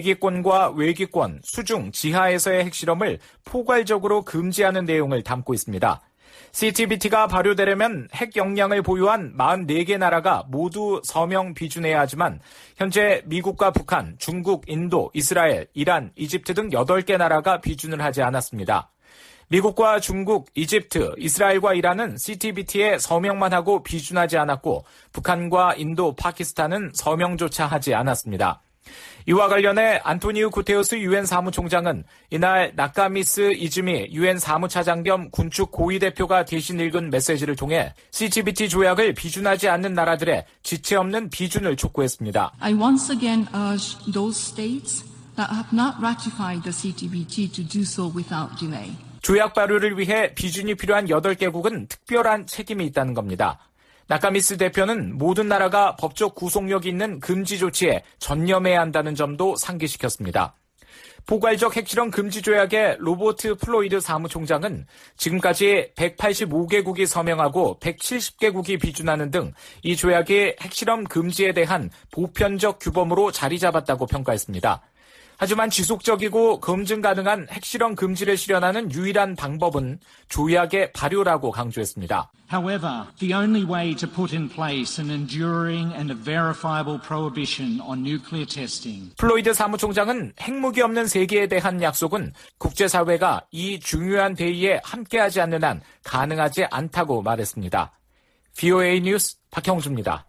대기권과 외기권, 수중, 지하에서의 핵실험을 포괄적으로 금지하는 내용을 담고 있습니다. 씨티비티가 발효되려면 핵 역량을 보유한 사십사 개 나라가 모두 서명 비준해야 하지만 현재 미국과 북한, 중국, 인도, 이스라엘, 이란, 이집트 등 여덟 개 나라가 비준을 하지 않았습니다. 미국과 중국, 이집트, 이스라엘과 이란은 씨티비티에 서명만 하고 비준하지 않았고 북한과 인도, 파키스탄은 서명조차 하지 않았습니다. 이와 관련해 안토니우 구테우스 유엔 사무총장은 이날 나카미스 이즈미 유엔 사무차장 겸 군축 고위 대표가 대신 읽은 메시지를 통해 씨티비티 조약을 비준하지 않는 나라들의 지체 없는 비준을 촉구했습니다. I once again urge those states that have not ratified the 씨티비티 to do so without delay. 조약 발효를 위해 비준이 필요한 여덟 개국은 특별한 책임이 있다는 겁니다. 나카미스 대표는 모든 나라가 법적 구속력이 있는 금지 조치에 전념해야 한다는 점도 상기시켰습니다. 포괄적 핵실험 금지 조약의 로버트 플로이드 사무총장은 지금까지 백팔십오 개국이 서명하고 백칠십 개국이 비준하는 등 이 조약이 핵실험 금지에 대한 보편적 규범으로 자리 잡았다고 평가했습니다. 하지만 지속적이고 검증 가능한 핵실험 금지를 실현하는 유일한 방법은 조약의 발효라고 강조했습니다. However, the only way to put in place an enduring and a verifiable prohibition on nuclear testing. 플로이드 사무총장은 핵무기 없는 세계에 대한 약속은 국제사회가 이 중요한 대의에 함께하지 않는 한 가능하지 않다고 말했습니다. 브이오에이 뉴스 박형주입니다.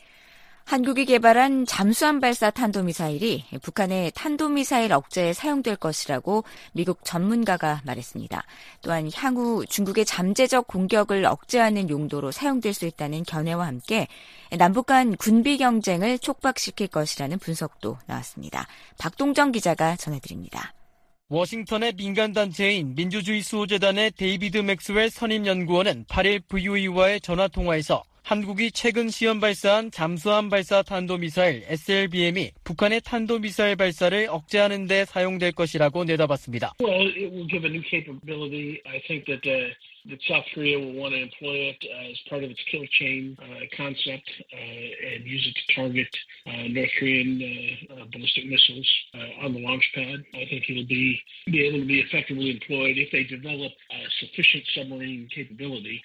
한국이 개발한 잠수함 발사 탄도미사일이 북한의 탄도미사일 억제에 사용될 것이라고 미국 전문가가 말했습니다. 또한 향후 중국의 잠재적 공격을 억제하는 용도로 사용될 수 있다는 견해와 함께 남북 간 군비 경쟁을 촉박시킬 것이라는 분석도 나왔습니다. 박동정 기자가 전해드립니다. 워싱턴의 민간단체인 민주주의 수호재단의 데이비드 맥스웰 선임연구원은 팔일 브이오이와의 전화통화에서 한국이 최근 시험 발사한 잠수함 발사 탄도미사일 에스엘비엠이 북한의 탄도미사일 발사를 억제하는 데 사용될 것이라고 내다봤습니다. Well, it will give a new capability. I think that uh, that South Korea will want to employ it uh, as part of its kill chain uh, concept uh, and use it to target uh, North Korean uh, uh, ballistic missiles uh, on the launch pad. I think it'll be be able to be effectively employed if they develop uh, sufficient submarine capability.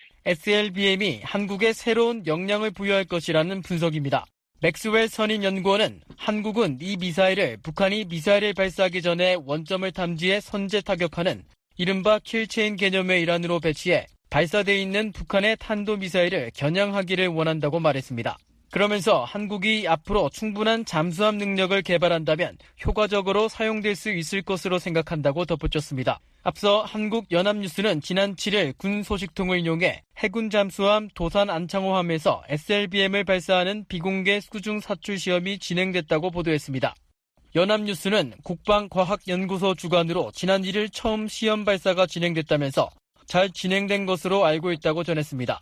에스엘비엠이 한국에 새로운 역량을 부여할 것이라는 분석입니다. 맥스웰 선임연구원은 한국은 이 미사일을 북한이 미사일을 발사하기 전에 원점을 탐지해 선제 타격하는 이른바 킬체인 개념의 일환으로 배치해 발사돼 있는 북한의 탄도미사일을 겨냥하기를 원한다고 말했습니다. 그러면서 한국이 앞으로 충분한 잠수함 능력을 개발한다면 효과적으로 사용될 수 있을 것으로 생각한다고 덧붙였습니다. 앞서 한국연합뉴스는 지난 칠일 군 소식통을 인용해 해군 잠수함 도산 안창호함에서 에스엘비엠을 발사하는 비공개 수중 사출 시험이 진행됐다고 보도했습니다. 연합뉴스는 국방과학연구소 주관으로 지난 일일 처음 시험 발사가 진행됐다면서 잘 진행된 것으로 알고 있다고 전했습니다.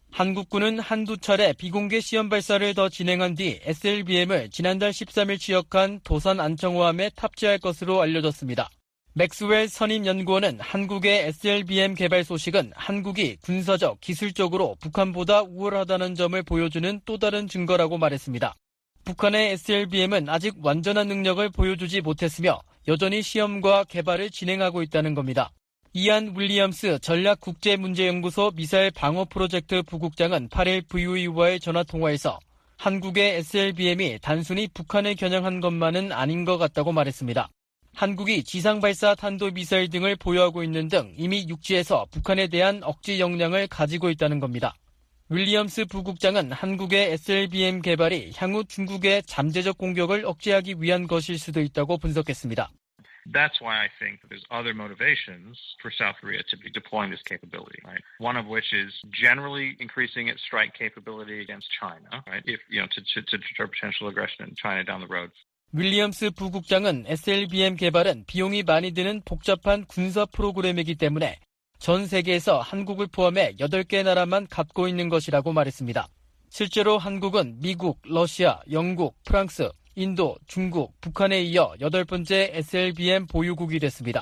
한국군은 한두 차례 비공개 시험 발사를 더 진행한 뒤 에스엘비엠을 지난달 십삼일 취역한 도산 안창호함에 탑재할 것으로 알려졌습니다. 맥스웰 선임연구원은 한국의 에스엘비엠 개발 소식은 한국이 군사적, 기술적으로 북한보다 우월하다는 점을 보여주는 또 다른 증거라고 말했습니다. 북한의 에스엘비엠은 아직 완전한 능력을 보여주지 못했으며 여전히 시험과 개발을 진행하고 있다는 겁니다. 이안 윌리엄스 전략국제문제연구소 미사일 방어 프로젝트 부국장은 팔일 브이오이와의 전화통화에서 한국의 에스엘비엠이 단순히 북한을 겨냥한 것만은 아닌 것 같다고 말했습니다. 한국이 지상발사 탄도미사일 등을 보유하고 있는 등 이미 육지에서 북한에 대한 억지 역량을 가지고 있다는 겁니다. 윌리엄스 부국장은 한국의 에스엘비엠 개발이 향후 중국의 잠재적 공격을 억제하기 위한 것일 수도 있다고 분석했습니다. That's why I think there's other motivations for South Korea to be deploying this capability, right? One of which is generally increasing its strike capability against China, right? If, you know, to, to, to deter potential aggression in China down the road. 윌리엄스 부국장은 에스엘비엠 개발은 비용이 많이 드는 복잡한 군사 프로그램이기 때문에 전 세계에서 한국을 포함해 여덟 개 나라만 갖고 있는 것이라고 말했습니다. 실제로 한국은 미국, 러시아, 영국, 프랑스, 인도, 중국, 북한에 이어 여덟 번째 에스엘비엠 보유국이 됐습니다.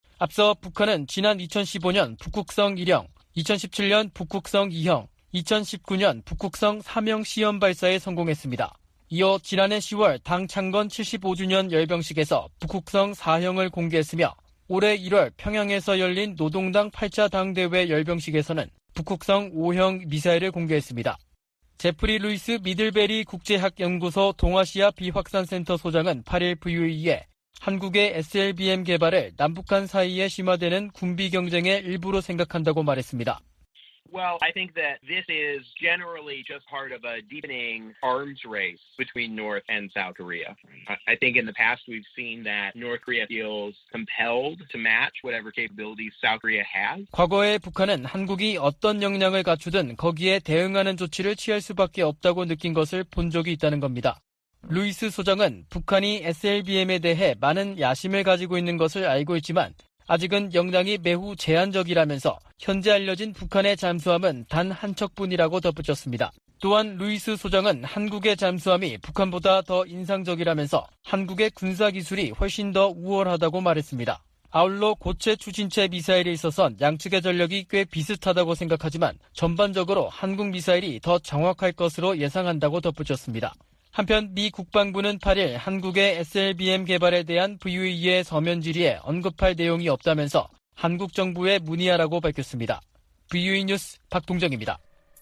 앞서 북한은 지난 이천십오년 북극성 일형, 이천십칠년 북극성 이형, 이천십구년 북극성 삼형 시험 발사에 성공했습니다. 이어 지난해 시월 당 창건 칠십오주년 열병식에서 북극성 사형을 공개했으며 올해 일월 평양에서 열린 노동당 팔 차 당대회 열병식에서는 북극성 오형 미사일을 공개했습니다. 제프리 루이스 미들베리 국제학연구소 동아시아 비확산센터 소장은 팔 일 브이오이에 한국의 에스엘비엠 개발을 남북한 사이에 심화되는 군비 경쟁의 일부로 생각한다고 말했습니다. Well, I think that this is generally just part of a deepening arms race between North and South Korea. I think in the past we've seen that North Korea feels compelled to match whatever capabilities South Korea has. 과거에 북한은 한국이 어떤 역량을 갖추든 거기에 대응하는 조치를 취할 수밖에 없다고 느낀 것을 본 적이 있다는 겁니다. 루이스 소장은 북한이 에스엘비엠에 대해 많은 야심을 가지고 있는 것을 알고 있지만 아직은 역량이 매우 제한적이라면서 현재 알려진 북한의 잠수함은 단 한 척뿐이라고 덧붙였습니다. 또한 루이스 소장은 한국의 잠수함이 북한보다 더 인상적이라면서 한국의 군사기술이 훨씬 더 우월하다고 말했습니다. 아울러 고체 추진체 미사일에 있어선 양측의 전력이 꽤 비슷하다고 생각하지만 전반적으로 한국 미사일이 더 정확할 것으로 예상한다고 덧붙였습니다. 한편 미 국방부는 팔 일 한국의 에스엘비엠 개발에 대한 브이오이의 서면 질의에 언급할 내용이 없다면서 한국 정부에 문의하라고 밝혔습니다. 브이오이 뉴스 박동정입니다.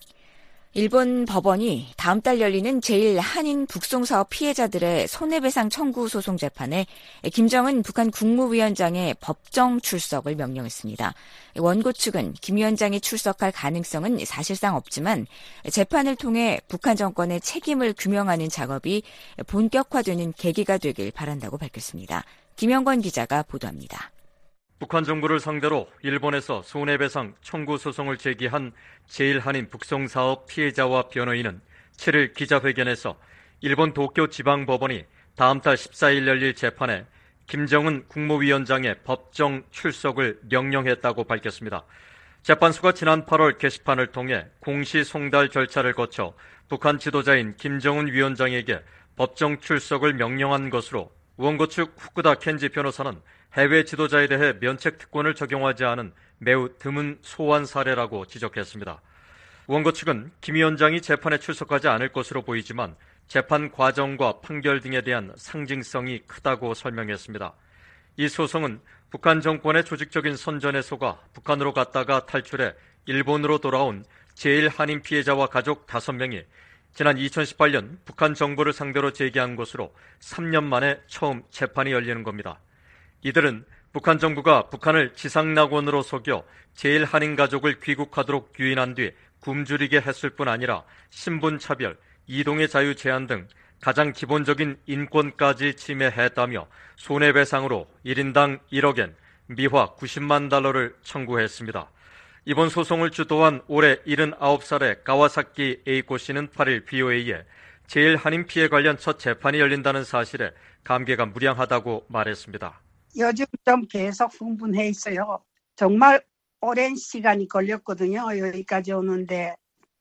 일본 법원이 다음 달 열리는 제일 한인 북송사업 피해자들의 손해배상 청구 소송 재판에 김정은 북한 국무위원장의 법정 출석을 명령했습니다. 원고 측은 김 위원장이 출석할 가능성은 사실상 없지만 재판을 통해 북한 정권의 책임을 규명하는 작업이 본격화되는 계기가 되길 바란다고 밝혔습니다. 김영권 기자가 보도합니다. 북한 정부를 상대로 일본에서 손해배상 청구 소송을 제기한 제일한인 북송사업 피해자와 변호인은 칠 일 기자회견에서 일본 도쿄 지방법원이 다음 달 십사 일 열릴 재판에 김정은 국무위원장의 법정 출석을 명령했다고 밝혔습니다. 재판소가 지난 팔월 게시판을 통해 공시 송달 절차를 거쳐 북한 지도자인 김정은 위원장에게 법정 출석을 명령한 것으로 원고 측 후쿠다 켄지 변호사는 해외 지도자에 대해 면책 특권을 적용하지 않은 매우 드문 소환 사례라고 지적했습니다. 원고 측은 김 위원장이 재판에 출석하지 않을 것으로 보이지만 재판 과정과 판결 등에 대한 상징성이 크다고 설명했습니다. 이 소송은 북한 정권의 조직적인 선전에 속아 북한으로 갔다가 탈출해 일본으로 돌아온 제일 한인 피해자와 가족 다섯 명이 지난 이천십팔 년 북한 정부를 상대로 제기한 것으로 삼 년 만에 처음 재판이 열리는 겁니다. 이들은 북한 정부가 북한을 지상낙원으로 속여 제일 한인 가족을 귀국하도록 유인한 뒤 굶주리게 했을 뿐 아니라 신분차별, 이동의 자유 제한 등 가장 기본적인 인권까지 침해했다며 손해배상으로 일 인당 일억 엔, 미화 구십만 달러를 청구했습니다. 이번 소송을 주도한 올해 일흔아홉 살의 가와사키 에이코 씨는 팔 일 브이오에이에 제일 한인 피해 관련 첫 재판이 열린다는 사실에 감개가 무량하다고 말했습니다. 요즘 좀 계속 흥분해 있어요. 정말 오랜 시간이 걸렸거든요. 여기까지 오는데.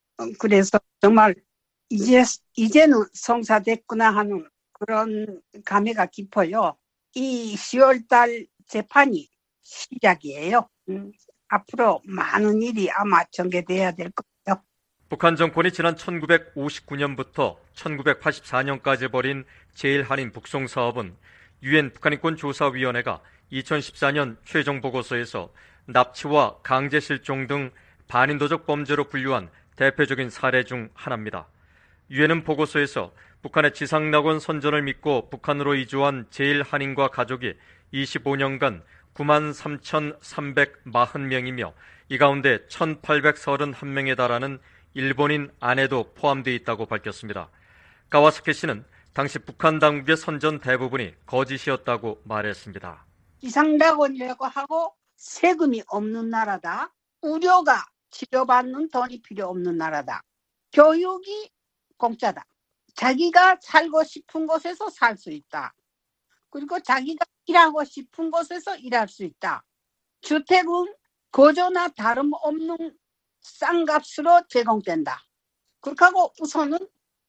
그래서 정말 이제, 이제는 성사됐구나 하는 그런 감회가 깊어요. 이 시월 달 재판이 시작이에요. 음, 앞으로 많은 일이 아마 전개돼야 될 거예요. 북한 정권이 지난 천구백오십구 년부터 천구백팔십사 년까지 벌인 제일 한인 북송 사업은 유엔 북한인권조사위원회가 이천십사 년 최종 보고서에서 납치와 강제 실종 등 반인도적 범죄로 분류한 대표적인 사례 중 하나입니다. 유엔은 보고서에서 북한의 지상낙원 선전을 믿고 북한으로 이주한 제일 한인과 가족이 이십오 년간 구만 삼천삼백사십 명이며 이 가운데 천팔백삼십일 명에 달하는 일본인 아내도 포함되어 있다고 밝혔습니다. 가와사키 씨는 당시 북한 당국의 선전 대부분이 거짓이었다고 말했습니다. 지상낙원이라고 하고 세금이 없는 나라다. 의료가 치료받는 돈이 필요 없는 나라다. 교육이 공짜다. 자기가 살고 싶은 곳에서 살 수 있다. 그리고 자기가 일하고 싶은 곳에서 일할 수 있다. 주택은 거저나 다름없는 싼 값으로 제공된다. 그렇게 하고 우선은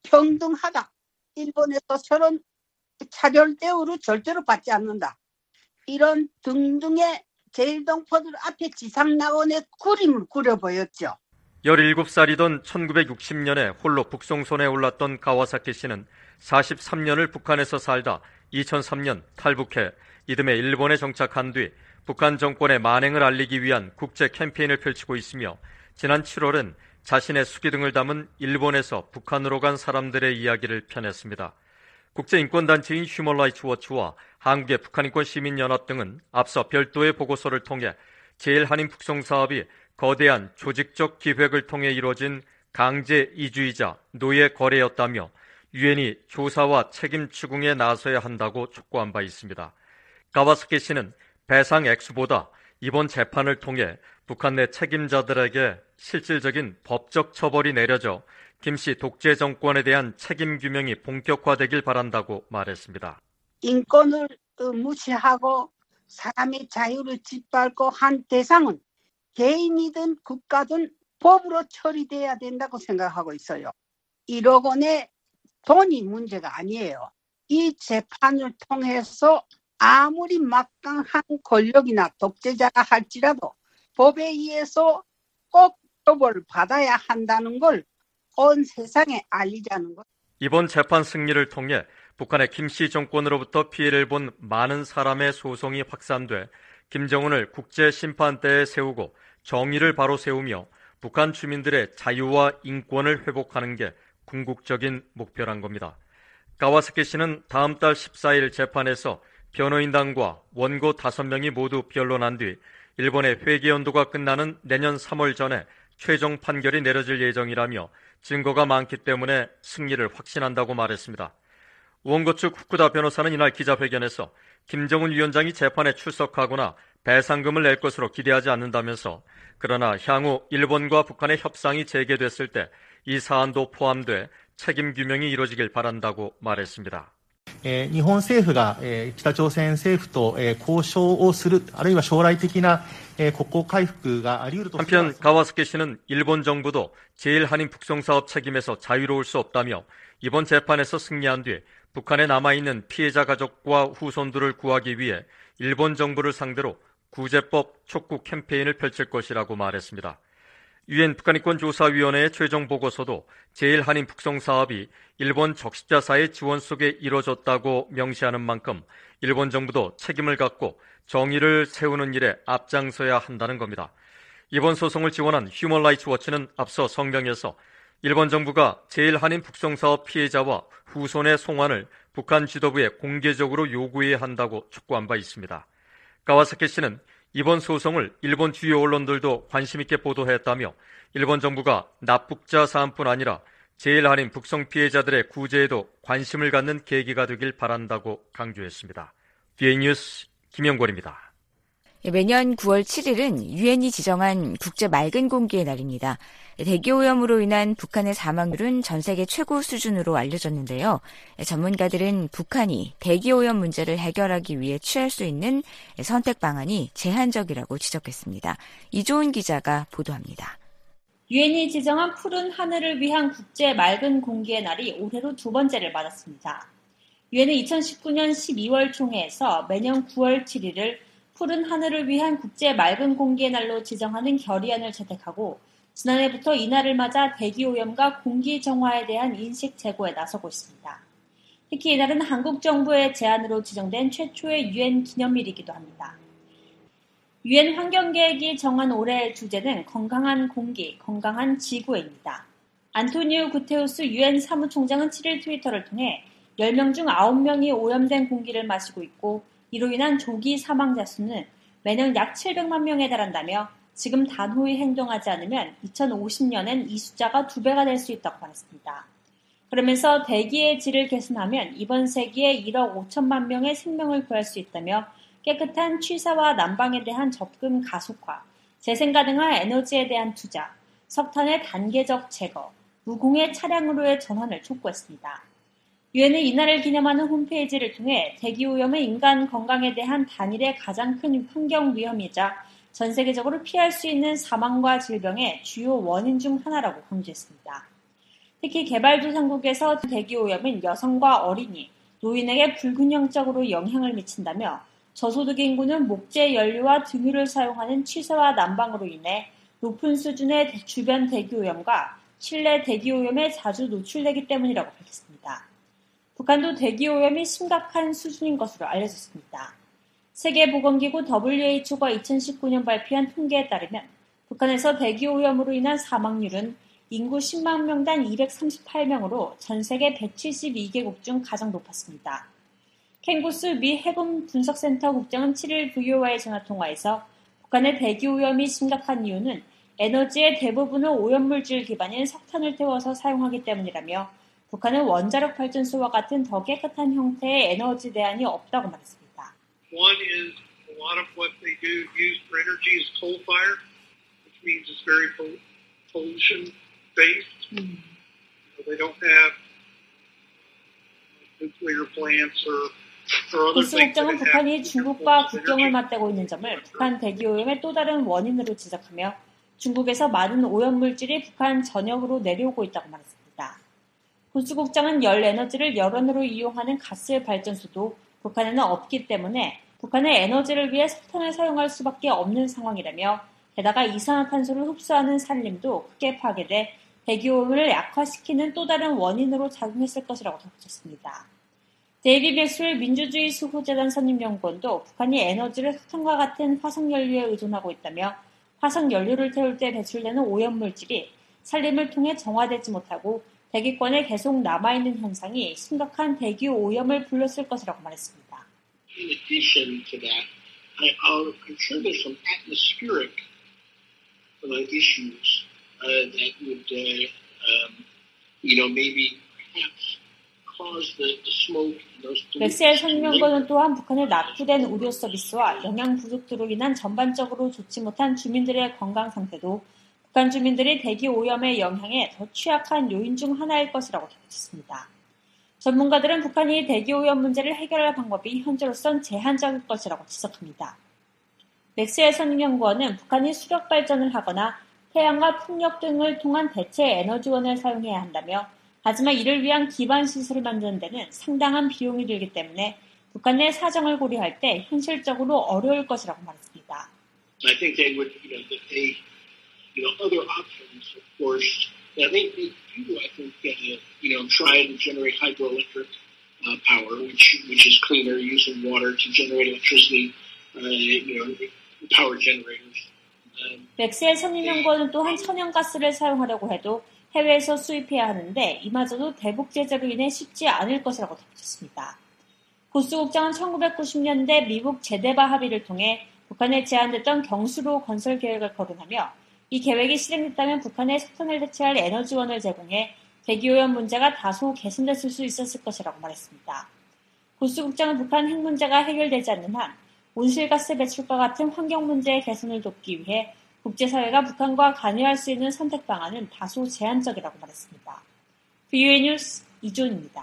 평등하다. 일본에서 저런 차별 대우를 절대로 받지 않는다. 이런 등등의 제일 동포들 앞에 지상낙원의 그림을 그려 보였죠. 열일곱 살이던 천구백육십 년에 홀로 북송선에 올랐던 가와사키 씨는 사십삼 년을 북한에서 살다 이천삼 년 탈북해 이듬해 일본에 정착한 뒤 북한 정권의 만행을 알리기 위한 국제 캠페인을 펼치고 있으며 지난 칠월엔 자신의 수기등을 담은 일본에서 북한으로 간 사람들의 이야기를 펴냈습니다. 국제인권단체인 휴먼라이츠 워치와 한국의 북한인권시민연합 등은 앞서 별도의 보고서를 통해 제일 한인 북송 사업이 거대한 조직적 기획을 통해 이루어진 강제 이주이자 노예 거래였다며 유엔이 조사와 책임 추궁에 나서야 한다고 촉구한 바 있습니다. 가와사키 씨는 배상 액수보다 이번 재판을 통해 북한 내 책임자들에게 실질적인 법적 처벌이 내려져 김 씨 독재 정권에 대한 책임 규명이 본격화되길 바란다고 말했습니다. 인권을 무시하고 사람의 자유를 짓밟고 한 대상은 개인이든 국가든 법으로 처리돼야 된다고 생각하고 있어요. 일억 원의 돈이 문제가 아니에요. 이 재판을 통해서 아무리 막강한 권력이나 독재자가 할지라도 법에 의해서 꼭 처벌을 받아야 한다는 걸 온 세상에 알리자는 것. 이번 재판 승리를 통해 북한의 김씨 정권으로부터 피해를 본 많은 사람의 소송이 확산돼 김정은을 국제심판대에 세우고 정의를 바로 세우며 북한 주민들의 자유와 인권을 회복하는 게 궁극적인 목표란 겁니다. 가와사키 씨는 다음 달 십사일 재판에서 변호인단과 원고 다섯 명이 모두 변론한 뒤 일본의 회계 연도가 끝나는 내년 삼월 전에 최종 판결이 내려질 예정이라며 증거가 많기 때문에 승리를 확신한다고 말했습니다. 원고 측 후쿠다 변호사는 이날 기자회견에서 김정은 위원장이 재판에 출석하거나 배상금을 낼 것으로 기대하지 않는다면서 그러나 향후 일본과 북한의 협상이 재개됐을 때 이 사안도 포함돼 책임 규명이 이루어지길 바란다고 말했습니다. 日本政府が北朝鮮政府と交渉をするあるいは将来的な国交回復があり得ると 한편 가와사키 씨는 일본 정부도 제일 한인 북송 사업 책임에서 자유로울 수 없다며 이번 재판에서 승리한 뒤 북한에 남아있는 피해자 가족과 후손들을 구하기 위해 일본 정부를 상대로 구제법 촉구 캠페인을 펼칠 것이라고 말했습니다. 유엔 북한인권조사위원회의 최종 보고서도 제일 한인 북송 사업이 일본 적십자사의 지원 속에 이뤄졌다고 명시하는 만큼 일본 정부도 책임을 갖고 정의를 세우는 일에 앞장서야 한다는 겁니다. 이번 소송을 지원한 휴먼라이츠 워치는 앞서 성명에서 일본 정부가 제일 한인 북송 사업 피해자와 후손의 송환을 북한 지도부에 공개적으로 요구해야 한다고 촉구한 바 있습니다. 가와사키 씨는 이번 소송을 일본 주요 언론들도 관심 있게 보도했다며 일본 정부가 납북자 사안뿐 아니라 제일 한인 북송 피해자들의 구제에도 관심을 갖는 계기가 되길 바란다고 강조했습니다. 디에이 뉴스 김영권입니다. 매년 구월 칠일은 유엔이 지정한 국제 맑은 공기의 날입니다. 대기오염으로 인한 북한의 사망률은 전 세계 최고 수준으로 알려졌는데요. 전문가들은 북한이 대기오염 문제를 해결하기 위해 취할 수 있는 선택 방안이 제한적이라고 지적했습니다. 이조은 기자가 보도합니다. 유엔이 지정한 푸른 하늘을 위한 국제 맑은 공기의 날이 올해로 두 번째를 맞았습니다. 유엔은 이천십구년 십이월 총회에서 매년 구월 칠일을 푸른 하늘을 위한 국제 맑은 공기의 날로 지정하는 결의안을 채택하고 지난해부터 이날을 맞아 대기오염과 공기 정화에 대한 인식 제고에 나서고 있습니다. 특히 이날은 한국 정부의 제안으로 지정된 최초의 유엔 기념일이기도 합니다. 유엔 환경계획이 정한 올해의 주제는 건강한 공기, 건강한 지구입니다. 안토니오 구테우스 유엔 사무총장은 칠일 트위터를 통해 열 명 중 아홉 명이 오염된 공기를 마시고 있고 이로 인한 조기 사망자 수는 매년 약 칠백만 명에 달한다며 지금 단호히 행동하지 않으면 이천오십년엔 이 숫자가 두 배가 될 수 있다고 말했습니다. 그러면서 대기의 질을 개선하면 이번 세기에 일억 오천만 명의 생명을 구할 수 있다며 깨끗한 취사와 난방에 대한 접근 가속화, 재생 가능한 에너지에 대한 투자, 석탄의 단계적 제거, 무공해 차량으로의 전환을 촉구했습니다. 유엔은 이날을 기념하는 홈페이지를 통해 대기오염은 인간 건강에 대한 단일의 가장 큰 환경 위험이자 전 세계적으로 피할 수 있는 사망과 질병의 주요 원인 중 하나라고 강조했습니다. 특히 개발도상국에서 대기오염은 여성과 어린이, 노인에게 불균형적으로 영향을 미친다며 저소득 인구는 목재 연료와 등유를 사용하는 취사와 난방으로 인해 높은 수준의 주변 대기오염과 실내 대기오염에 자주 노출되기 때문이라고 밝혔습니다. 북한도 대기오염이 심각한 수준인 것으로 알려졌습니다. 세계보건기구 더블유에이치오가 이천십구 년 발표한 통계에 따르면 북한에서 대기오염으로 인한 사망률은 인구 십만 명당 이백삼십팔 명으로 전 세계 백칠십이 개국 중 가장 높았습니다. 켄구스 미 해군 분석센터 국장은 칠 일 브이오아이 전화통화에서 북한의 대기오염이 심각한 이유는 에너지의 대부분을 오염물질 기반인 석탄을 태워서 사용하기 때문이라며 북한은 원자력 발전소와 같은 더 깨끗한 형태의 에너지 대안이 없다고 말했습니다. One is a lot of what they do use for energy is coal fire, which means it's very pollution based. Mm. They don't have nuclear plants or 구스 국장은 북한이 중국과 국경을 맞대고 있는 점을 북한 대기오염의 또 다른 원인으로 지적하며 중국에서 많은 오염물질이 북한 전역으로 내려오고 있다고 말했습니다. 구스 국장은 열 에너지를 열원으로 이용하는 가스 발전소도 북한에는 없기 때문에 북한의 에너지를 위해 석탄을 사용할 수밖에 없는 상황이라며 게다가 이산화탄소를 흡수하는 산림도 크게 파괴돼 대기오염을 약화시키는 또 다른 원인으로 작용했을 것이라고 덧붙였습니다. 데이비 맥스웰 민주주의 수호재단 선임연구원도 북한이 에너지를 석탄과 같은 화석연료에 의존하고 있다며 화석연료를 태울 때 배출되는 오염물질이 산림을 통해 정화되지 못하고 대기권에 계속 남아있는 현상이 심각한 대기오염을 불렀을 것이라고 말했습니다. In addition to that, I, I'm sure there's some atmospheric uh, issues uh, that would, uh, um, you know, maybe perhaps cause the, the smoke and those. 맥스웰 선임연구원은 또한 북한의 낙후된 의료 서비스와 영양 부족으로 인한 전반적으로 좋지 못한 주민들의 건강 상태도 북한 주민들이 대기 오염의 영향에 더 취약한 요인 중 하나일 것이라고 덧붙였습니다. 전문가들은 북한이 대기 오염 문제를 해결할 방법이 현재로선 제한적일 것이라고 지적합니다. 맥스웰 선임연구원은 북한이 수력 발전을 하거나 태양과 풍력 등을 통한 대체 에너지원을 사용해야 한다며 하지만 이를 위한 기반 시설을 만드는 데는 상당한 비용이 들기 때문에 북한의 사정을 고려할 때 현실적으로 어려울 것이라고 말했습니다. I think they would, you know, that they, you know, other options, of course. Now they, they do, I think, uh, you know, try to generate hydroelectric uh, power, which which is cleaner, using water to generate electricity, uh, you know, power generators. Um, 맥스웰 선임연구원은 또한 천연가스를 사용하려고 해도 해외에서 수입해야 하는데 이마저도 대북 제재로 인해 쉽지 않을 것이라고 덧붙였습니다. 구스 국장은 천구백구십 년대 미국 제대바 합의를 통해 북한에 제한됐던 경수로 건설 계획을 거론하며 이 계획이 실행됐다면 북한에 석탄을 대체할 에너지원을 제공해 대기오염 문제가 다소 개선됐을 수 있었을 것이라고 말했습니다. 구스 국장은 북한 핵 문제가 해결되지 않는 한 온실가스 배출과 같은 환경 문제의 개선을 돕기 위해 국제사회가 북한과 관여할 수 있는 선택 방안은 다소 제한적이라고 말했습니다. 브이오에이 뉴스 이조은입니다.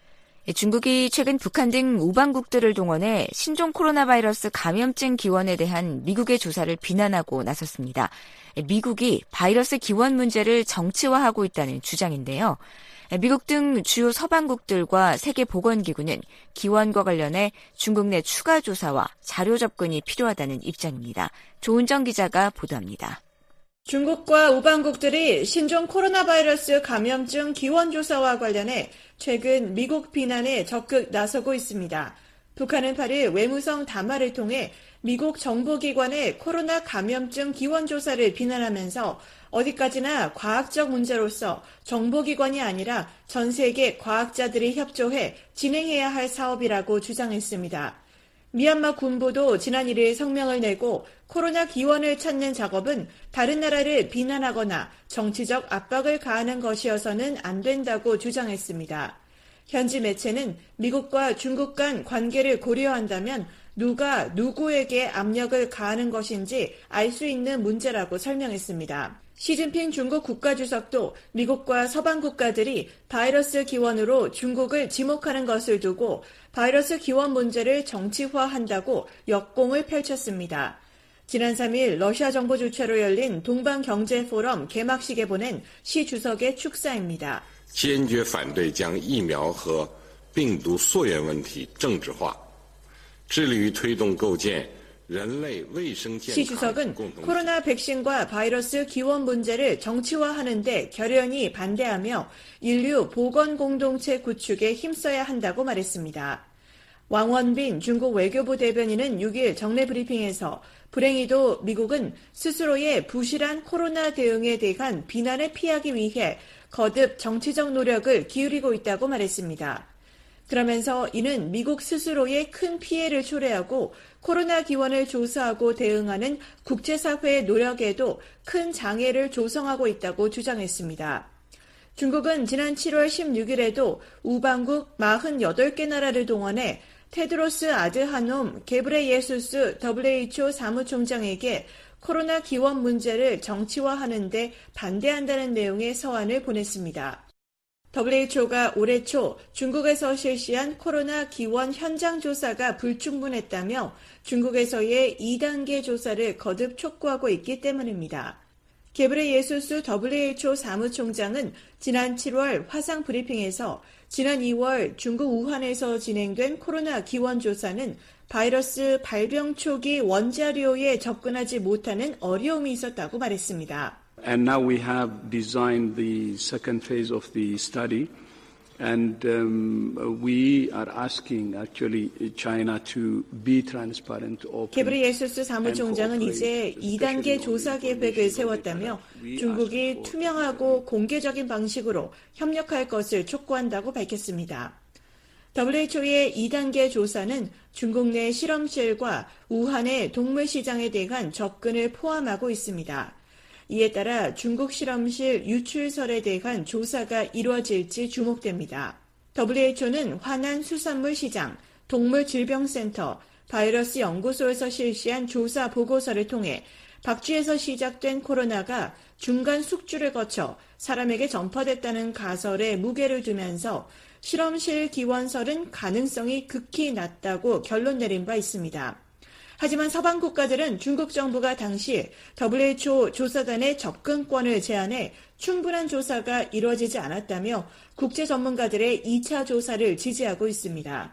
중국이 최근 북한 등 우방국들을 동원해 신종 코로나 바이러스 감염증 기원에 대한 미국의 조사를 비난하고 나섰습니다. 미국이 바이러스 기원 문제를 정치화하고 있다는 주장인데요. 미국 등 주요 서방국들과 세계보건기구는 기원과 관련해 중국 내 추가 조사와 자료 접근이 필요하다는 입장입니다. 조은정 기자가 보도합니다. 중국과 우방국들이 신종 코로나 바이러스 감염증 기원 조사와 관련해 최근 미국 비난에 적극 나서고 있습니다. 북한은 팔 일 외무성 담화를 통해 미국 정보기관의 코로나 감염증 기원 조사를 비난하면서 어디까지나 과학적 문제로서 정보기관이 아니라 전 세계 과학자들이 협조해 진행해야 할 사업이라고 주장했습니다. 미얀마 군부도 지난 일 일 성명을 내고 코로나 기원을 찾는 작업은 다른 나라를 비난하거나 정치적 압박을 가하는 것이어서는 안 된다고 주장했습니다. 현지 매체는 미국과 중국 간 관계를 고려한다면 누가 누구에게 압력을 가하는 것인지 알 수 있는 문제라고 설명했습니다. 시진핑 중국 국가주석도 미국과 서방 국가들이 바이러스 기원으로 중국을 지목하는 것을 두고 바이러스 기원 문제를 정치화한다고 역공을 펼쳤습니다. 지난 삼 일 러시아 정부 주최로 열린 동방경제포럼 개막식에 보낸 시 주석의 축사입니다. 坚决反对将疫苗和病毒溯源问题政治化，致力于推动构建 시 주석은 코로나 백신과 바이러스 기원 문제를 정치화하는 데 결연히 반대하며 인류 보건 공동체 구축에 힘써야 한다고 말했습니다. 왕원빈 중국 외교부 대변인은 육 일 정례 브리핑에서 불행히도 미국은 스스로의 부실한 코로나 대응에 대한 비난을 피하기 위해 거듭 정치적 노력을 기울이고 있다고 말했습니다. 그러면서 이는 미국 스스로의 큰 피해를 초래하고 코로나 기원을 조사하고 대응하는 국제사회의 노력에도 큰 장애를 조성하고 있다고 주장했습니다. 중국은 지난 칠월 십육일에도 우방국 사십팔 개 나라를 동원해 테드로스 아드하놈 게브레예수스 더블유에이치오 사무총장에게 코로나 기원 문제를 정치화하는 데 반대한다는 내용의 서한을 보냈습니다. 더블유에이치오가 올해 초 중국에서 실시한 코로나 기원 현장 조사가 불충분했다며 중국에서의 이 단계 조사를 거듭 촉구하고 있기 때문입니다. 게브레예수스 더블유에이치오 사무총장은 지난 칠월 화상 브리핑에서 지난 이월 중국 우한에서 진행된 코로나 기원 조사는 바이러스 발병 초기 원자료에 접근하지 못하는 어려움이 있었다고 말했습니다. And now we have designed the second phase of the study, and um, we are asking actually China to be transparent, open. 게브리예수스 사무총장은 이제 이 단계 조사 계획을 세웠다며 중국이 투명하고 공개적인 방식으로 협력할 것을 촉구한다고 밝혔습니다. 더블유에이치오의 이 단계 조사는 중국 내 실험실과 우한의 동물 시장에 대한 접근을 포함하고 있습니다. 이에 따라 중국 실험실 유출설에 대한 조사가 이루어질지 주목됩니다. 더블유에이치오는 화난 수산물 시장, 동물질병센터, 바이러스 연구소에서 실시한 조사 보고서를 통해 박쥐에서 시작된 코로나가 중간 숙주를 거쳐 사람에게 전파됐다는 가설에 무게를 두면서 실험실 기원설은 가능성이 극히 낮다고 결론 내린 바 있습니다. 하지만 서방 국가들은 중국 정부가 당시 더블유에이치오 조사단의 접근권을 제한해 충분한 조사가 이루어지지 않았다며 국제 전문가들의 이 차 조사를 지지하고 있습니다.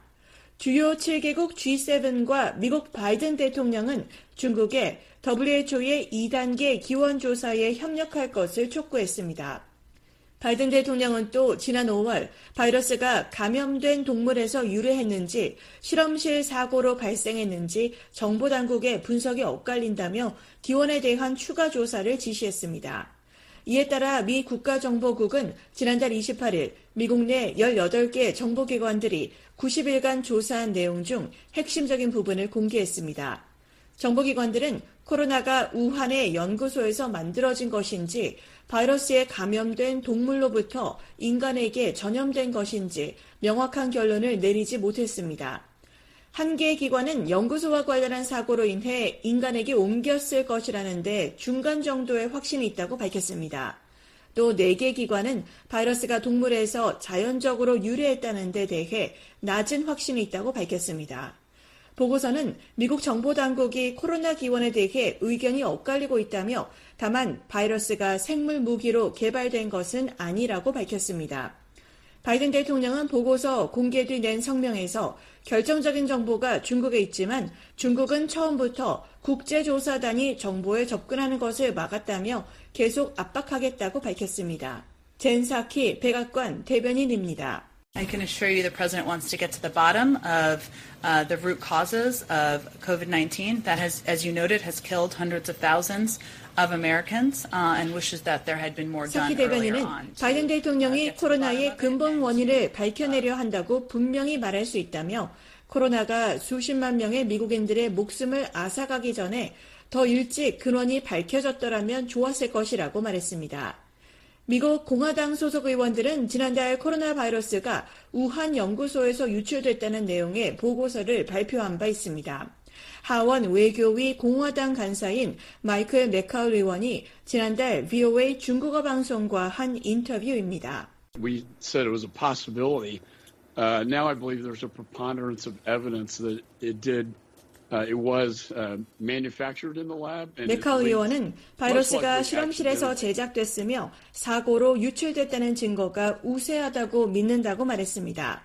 주요 칠 개국 지 세븐과 미국 바이든 대통령은 중국에 더블유에이치오의 이 단계 기원조사에 협력할 것을 촉구했습니다. 바이든 대통령은 또 지난 오월 바이러스가 감염된 동물에서 유래했는지 실험실 사고로 발생했는지 정보당국의 분석이 엇갈린다며 기원에 대한 추가 조사를 지시했습니다. 이에 따라 미 국가정보국은 지난달 이십팔일 미국 내 열여덟 개 정보기관들이 구십 일간 조사한 내용 중 핵심적인 부분을 공개했습니다. 정보기관들은 코로나가 우한의 연구소에서 만들어진 것인지 바이러스에 감염된 동물로부터 인간에게 전염된 것인지 명확한 결론을 내리지 못했습니다. 한 개의 기관은 연구소와 관련한 사고로 인해 인간에게 옮겼을 것이라는데 중간 정도의 확신이 있다고 밝혔습니다. 또 네 개 기관은 바이러스가 동물에서 자연적으로 유래했다는 데 대해 낮은 확신이 있다고 밝혔습니다. 보고서는 미국 정보당국이 코로나 기원에 대해 의견이 엇갈리고 있다며 다만 바이러스가 생물 무기로 개발된 것은 아니라고 밝혔습니다. 바이든 대통령은 보고서 공개 뒤 낸 성명에서 결정적인 정보가 중국에 있지만 중국은 처음부터 국제조사단이 정보에 접근하는 것을 막았다며 계속 압박하겠다고 밝혔습니다. 젠사키 백악관 대변인입니다. I can assure you the president wants to get to the bottom of uh, the root causes of covid nineteen that has, as you noted, has killed hundreds of thousands of Americans uh, and wishes that there had been more done 사키 earlier 대변인은 on. 바이든 대통령이 코로나의 근본 원인을 밝혀내려 한다고 분명히 말할 수 있다며 코로나가 수십만 명의 미국인들의 목숨을 앗아가기 전에 더 일찍 근원이 밝혀졌더라면 좋았을 것이라고 말했습니다. 미국 공화당 소속 의원들은 지난달 코로나 바이러스가 우한 연구소에서 유출됐다는 내용의 보고서를 발표한 바 있습니다. 하원 외교위 공화당 간사인 마이클 맥카울 의원이 지난달 브이오에이 중국어 방송과 한 인터뷰입니다. We said it was a possibility. Uh, now I believe there's a preponderance of evidence that it did Uh, it was uh, manufactured in the lab. 맥카우 의원은 바이러스가 실험실에서 제작됐으며 사고로 유출됐다는 증거가 우세하다고 믿는다고 말했습니다.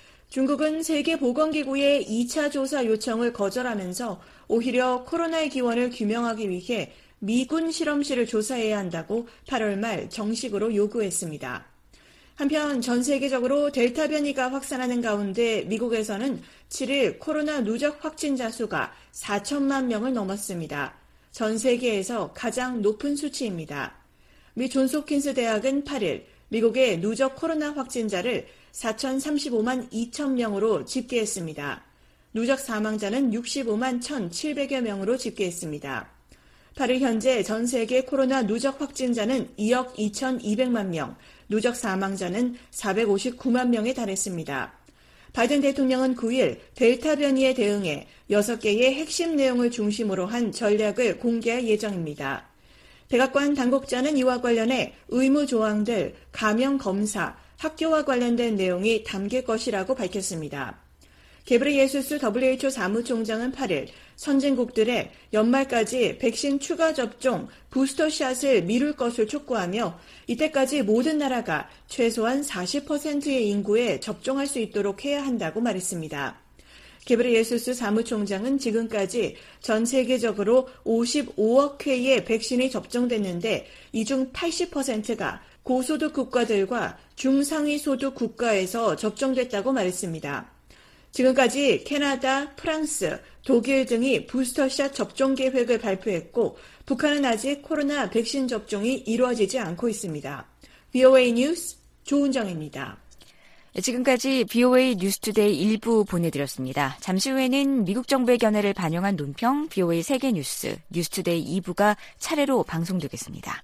중국은 세계보건기구의 이 차 조사 요청을 거절하면서 오히려 코로나의 기원을 규명하기 위해 미군 실험실을 조사해야 한다고 팔월 말 정식으로 요구했습니다. 한편 전 세계적으로 델타 변이가 확산하는 가운데 미국에서는 칠 일 코로나 누적 확진자 수가 사천만 명을 넘었습니다. 전 세계에서 가장 높은 수치입니다. 미 존스홉킨스 대학은 팔 일 미국의 누적 코로나 확진자를 사천삼십오만 이천 명으로 집계했습니다. 누적 사망자는 육십오만 천칠백여 명으로 집계했습니다. 팔 일 현재 전 세계 코로나 누적 확진자는 이억 이천이백만 명, 누적 사망자는 사백오십구만 명에 달했습니다. 바이든 대통령은 구 일 델타 변이에 대응해 여섯 개의 핵심 내용을 중심으로 한 전략을 공개할 예정입니다. 백악관 당국자는 이와 관련해 의무 조항들, 감염 검사, 학교와 관련된 내용이 담길 것이라고 밝혔습니다. 게브리예수스 더블유에이치오 사무총장은 팔 일 선진국들의 연말까지 백신 추가 접종 부스터샷을 미룰 것을 촉구하며 이때까지 모든 나라가 최소한 사십 퍼센트의 인구에 접종할 수 있도록 해야 한다고 말했습니다. 게브리예수스 사무총장은 지금까지 전 세계적으로 오십오억 회의 백신이 접종됐는데 이 중 팔십 퍼센트가 고소득 국가들과 중상위 소득 국가에서 접종됐다고 말했습니다. 지금까지 캐나다, 프랑스, 독일 등이 부스터샷 접종 계획을 발표했고 북한은 아직 코로나 백신 접종이 이루어지지 않고 있습니다. 브이오에이 뉴스 조은정입니다. 지금까지 브이오에이 뉴스투데이 일부 보내드렸습니다. 잠시 후에는 미국 정부의 견해를 반영한 논평 브이오에이 세계뉴스 뉴스투데이 이 부가 차례로 방송되겠습니다.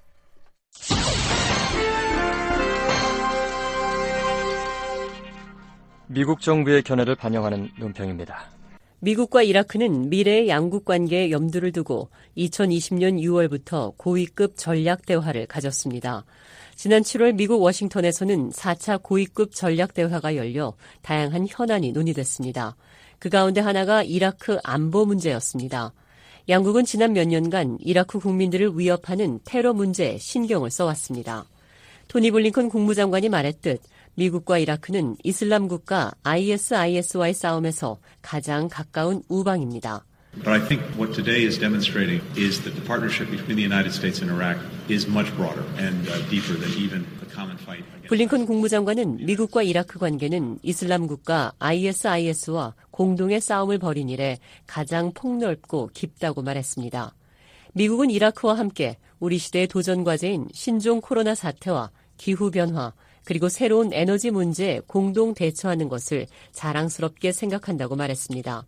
미국 정부의 견해를 반영하는 논평입니다. 미국과 이라크는 미래의 양국 관계에 염두를 두고 이천이십 년 유월부터 고위급 전략 대화를 가졌습니다. 지난 칠월 미국 워싱턴에서는 사 차 고위급 전략 대화가 열려 다양한 현안이 논의됐습니다. 그 가운데 하나가 이라크 안보 문제였습니다. 양국은 지난 몇 년간 이라크 국민들을 위협하는 테러 문제에 신경을 써왔습니다. 토니 블링컨 국무장관이 말했듯 미국과 이라크는 이슬람 국가 아이에스아이에스와의 싸움에서 가장 가까운 우방입니다. But I think what today is demonstrating is that the partnership between the United States and Iraq is much broader and uh, deeper than even the common fight. 블링컨 국무장관은 미국과 이라크 관계는 이슬람 국가 아이에스아이에스와 공동의 싸움을 벌인 이래 가장 폭넓고 깊다고 말했습니다. 미국은 이라크와 함께 우리 시대의 도전 과제인 신종 코로나 사태와 기후변화, 그리고 새로운 에너지 문제에 공동 대처하는 것을 자랑스럽게 생각한다고 말했습니다.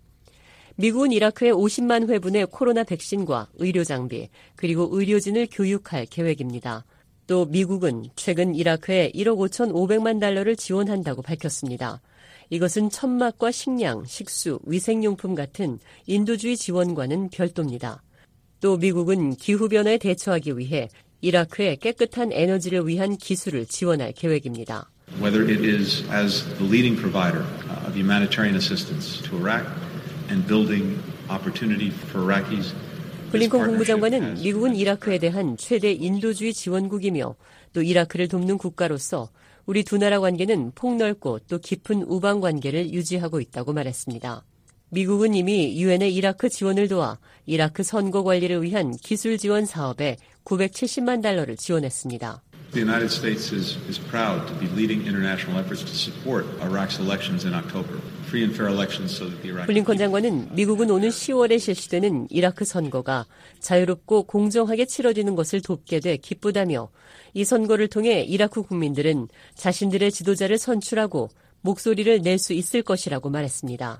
미국은 이라크에 오십만 회분의 코로나 백신과 의료 장비, 그리고 의료진을 교육할 계획입니다. 또 미국은 최근 이라크에 일억 오천오백만 달러를 지원한다고 밝혔습니다. 이것은 천막과 식량, 식수, 위생용품 같은 인도주의 지원과는 별도입니다. 또 미국은 기후변화에 대처하기 위해 이라크에 깨끗한 에너지를 위한 기술을 지원할 계획입니다. Whether it is as the leading provider of humanitarian assistance to Iraq and building opportunity for Iraqis. 블링컨 국무장관은 미국은 이라크에 대한 최대 인도주의 지원국이며 또 이라크를 돕는 국가로서 우리 두 나라 관계는 폭넓고 또 깊은 우방 관계를 유지하고 있다고 말했습니다. 미국은 이미 유엔의 이라크 지원을 도와 이라크 선거 관리를 위한 기술 지원 사업에 구백칠십만 달러를 지원했습니다. The United States is, is proud to be leading international efforts to support Iraq's elections in October. Free and fair elections so that the Iraqi 블링컨 장관은 미국은 오는 시월에 실시되는 이라크 선거가 자유롭고 공정하게 치러지는 것을 돕게 돼 기쁘다며 이 선거를 통해 이라크 국민들은 자신들의 지도자를 선출하고 목소리를 낼 수 있을 것이라고 말했습니다.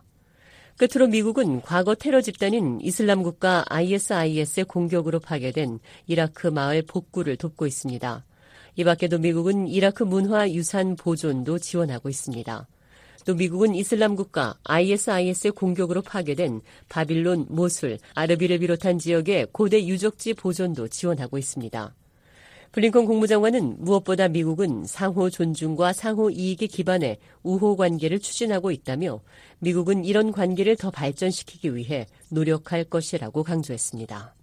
끝으로 미국은 과거 테러 집단인 이슬람 국가 아이에스아이에스의 공격으로 파괴된 이라크 마을 복구를 돕고 있습니다. 이 밖에도 미국은 이라크 문화 유산 보존도 지원하고 있습니다. 또 미국은 이슬람 국가 아이에스아이에스의 공격으로 파괴된 바빌론, 모술, 아르비를 비롯한 지역의 고대 유적지 보존도 지원하고 있습니다. 블링컨 국무장관은 무엇보다 미국은 상호 존중과 상호 이익에 기반해 우호 관계를 추진하고 있다며 미국은 이런 관계를 더 발전시키기 위해 노력할 것이라고 강조했습니다.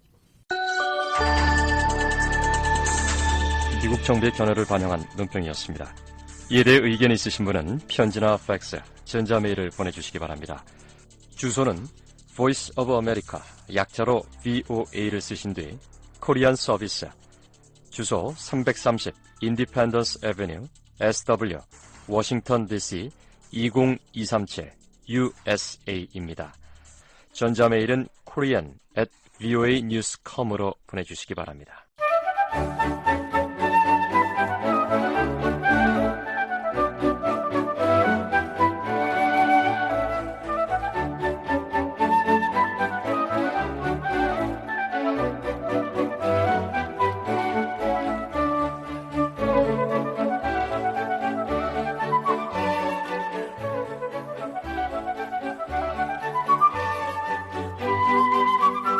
미국 정부의 견해를 반영한 논평이었습니다. 이에 대해 의견이 있으신 분은 편지나 팩스, 전자메일을 보내주시기 바랍니다. 주소는 Voice of America, 약자로 브이오에이를 쓰신 뒤 코리안 서비스, 주소 삼백삼십 인디펜던스 애비뉴, 에스더블유, 워싱턴 디씨 이공이삼칠 유에스에이입니다. 전자메일은 korean at voanews dot com으로 보내주시기 바랍니다.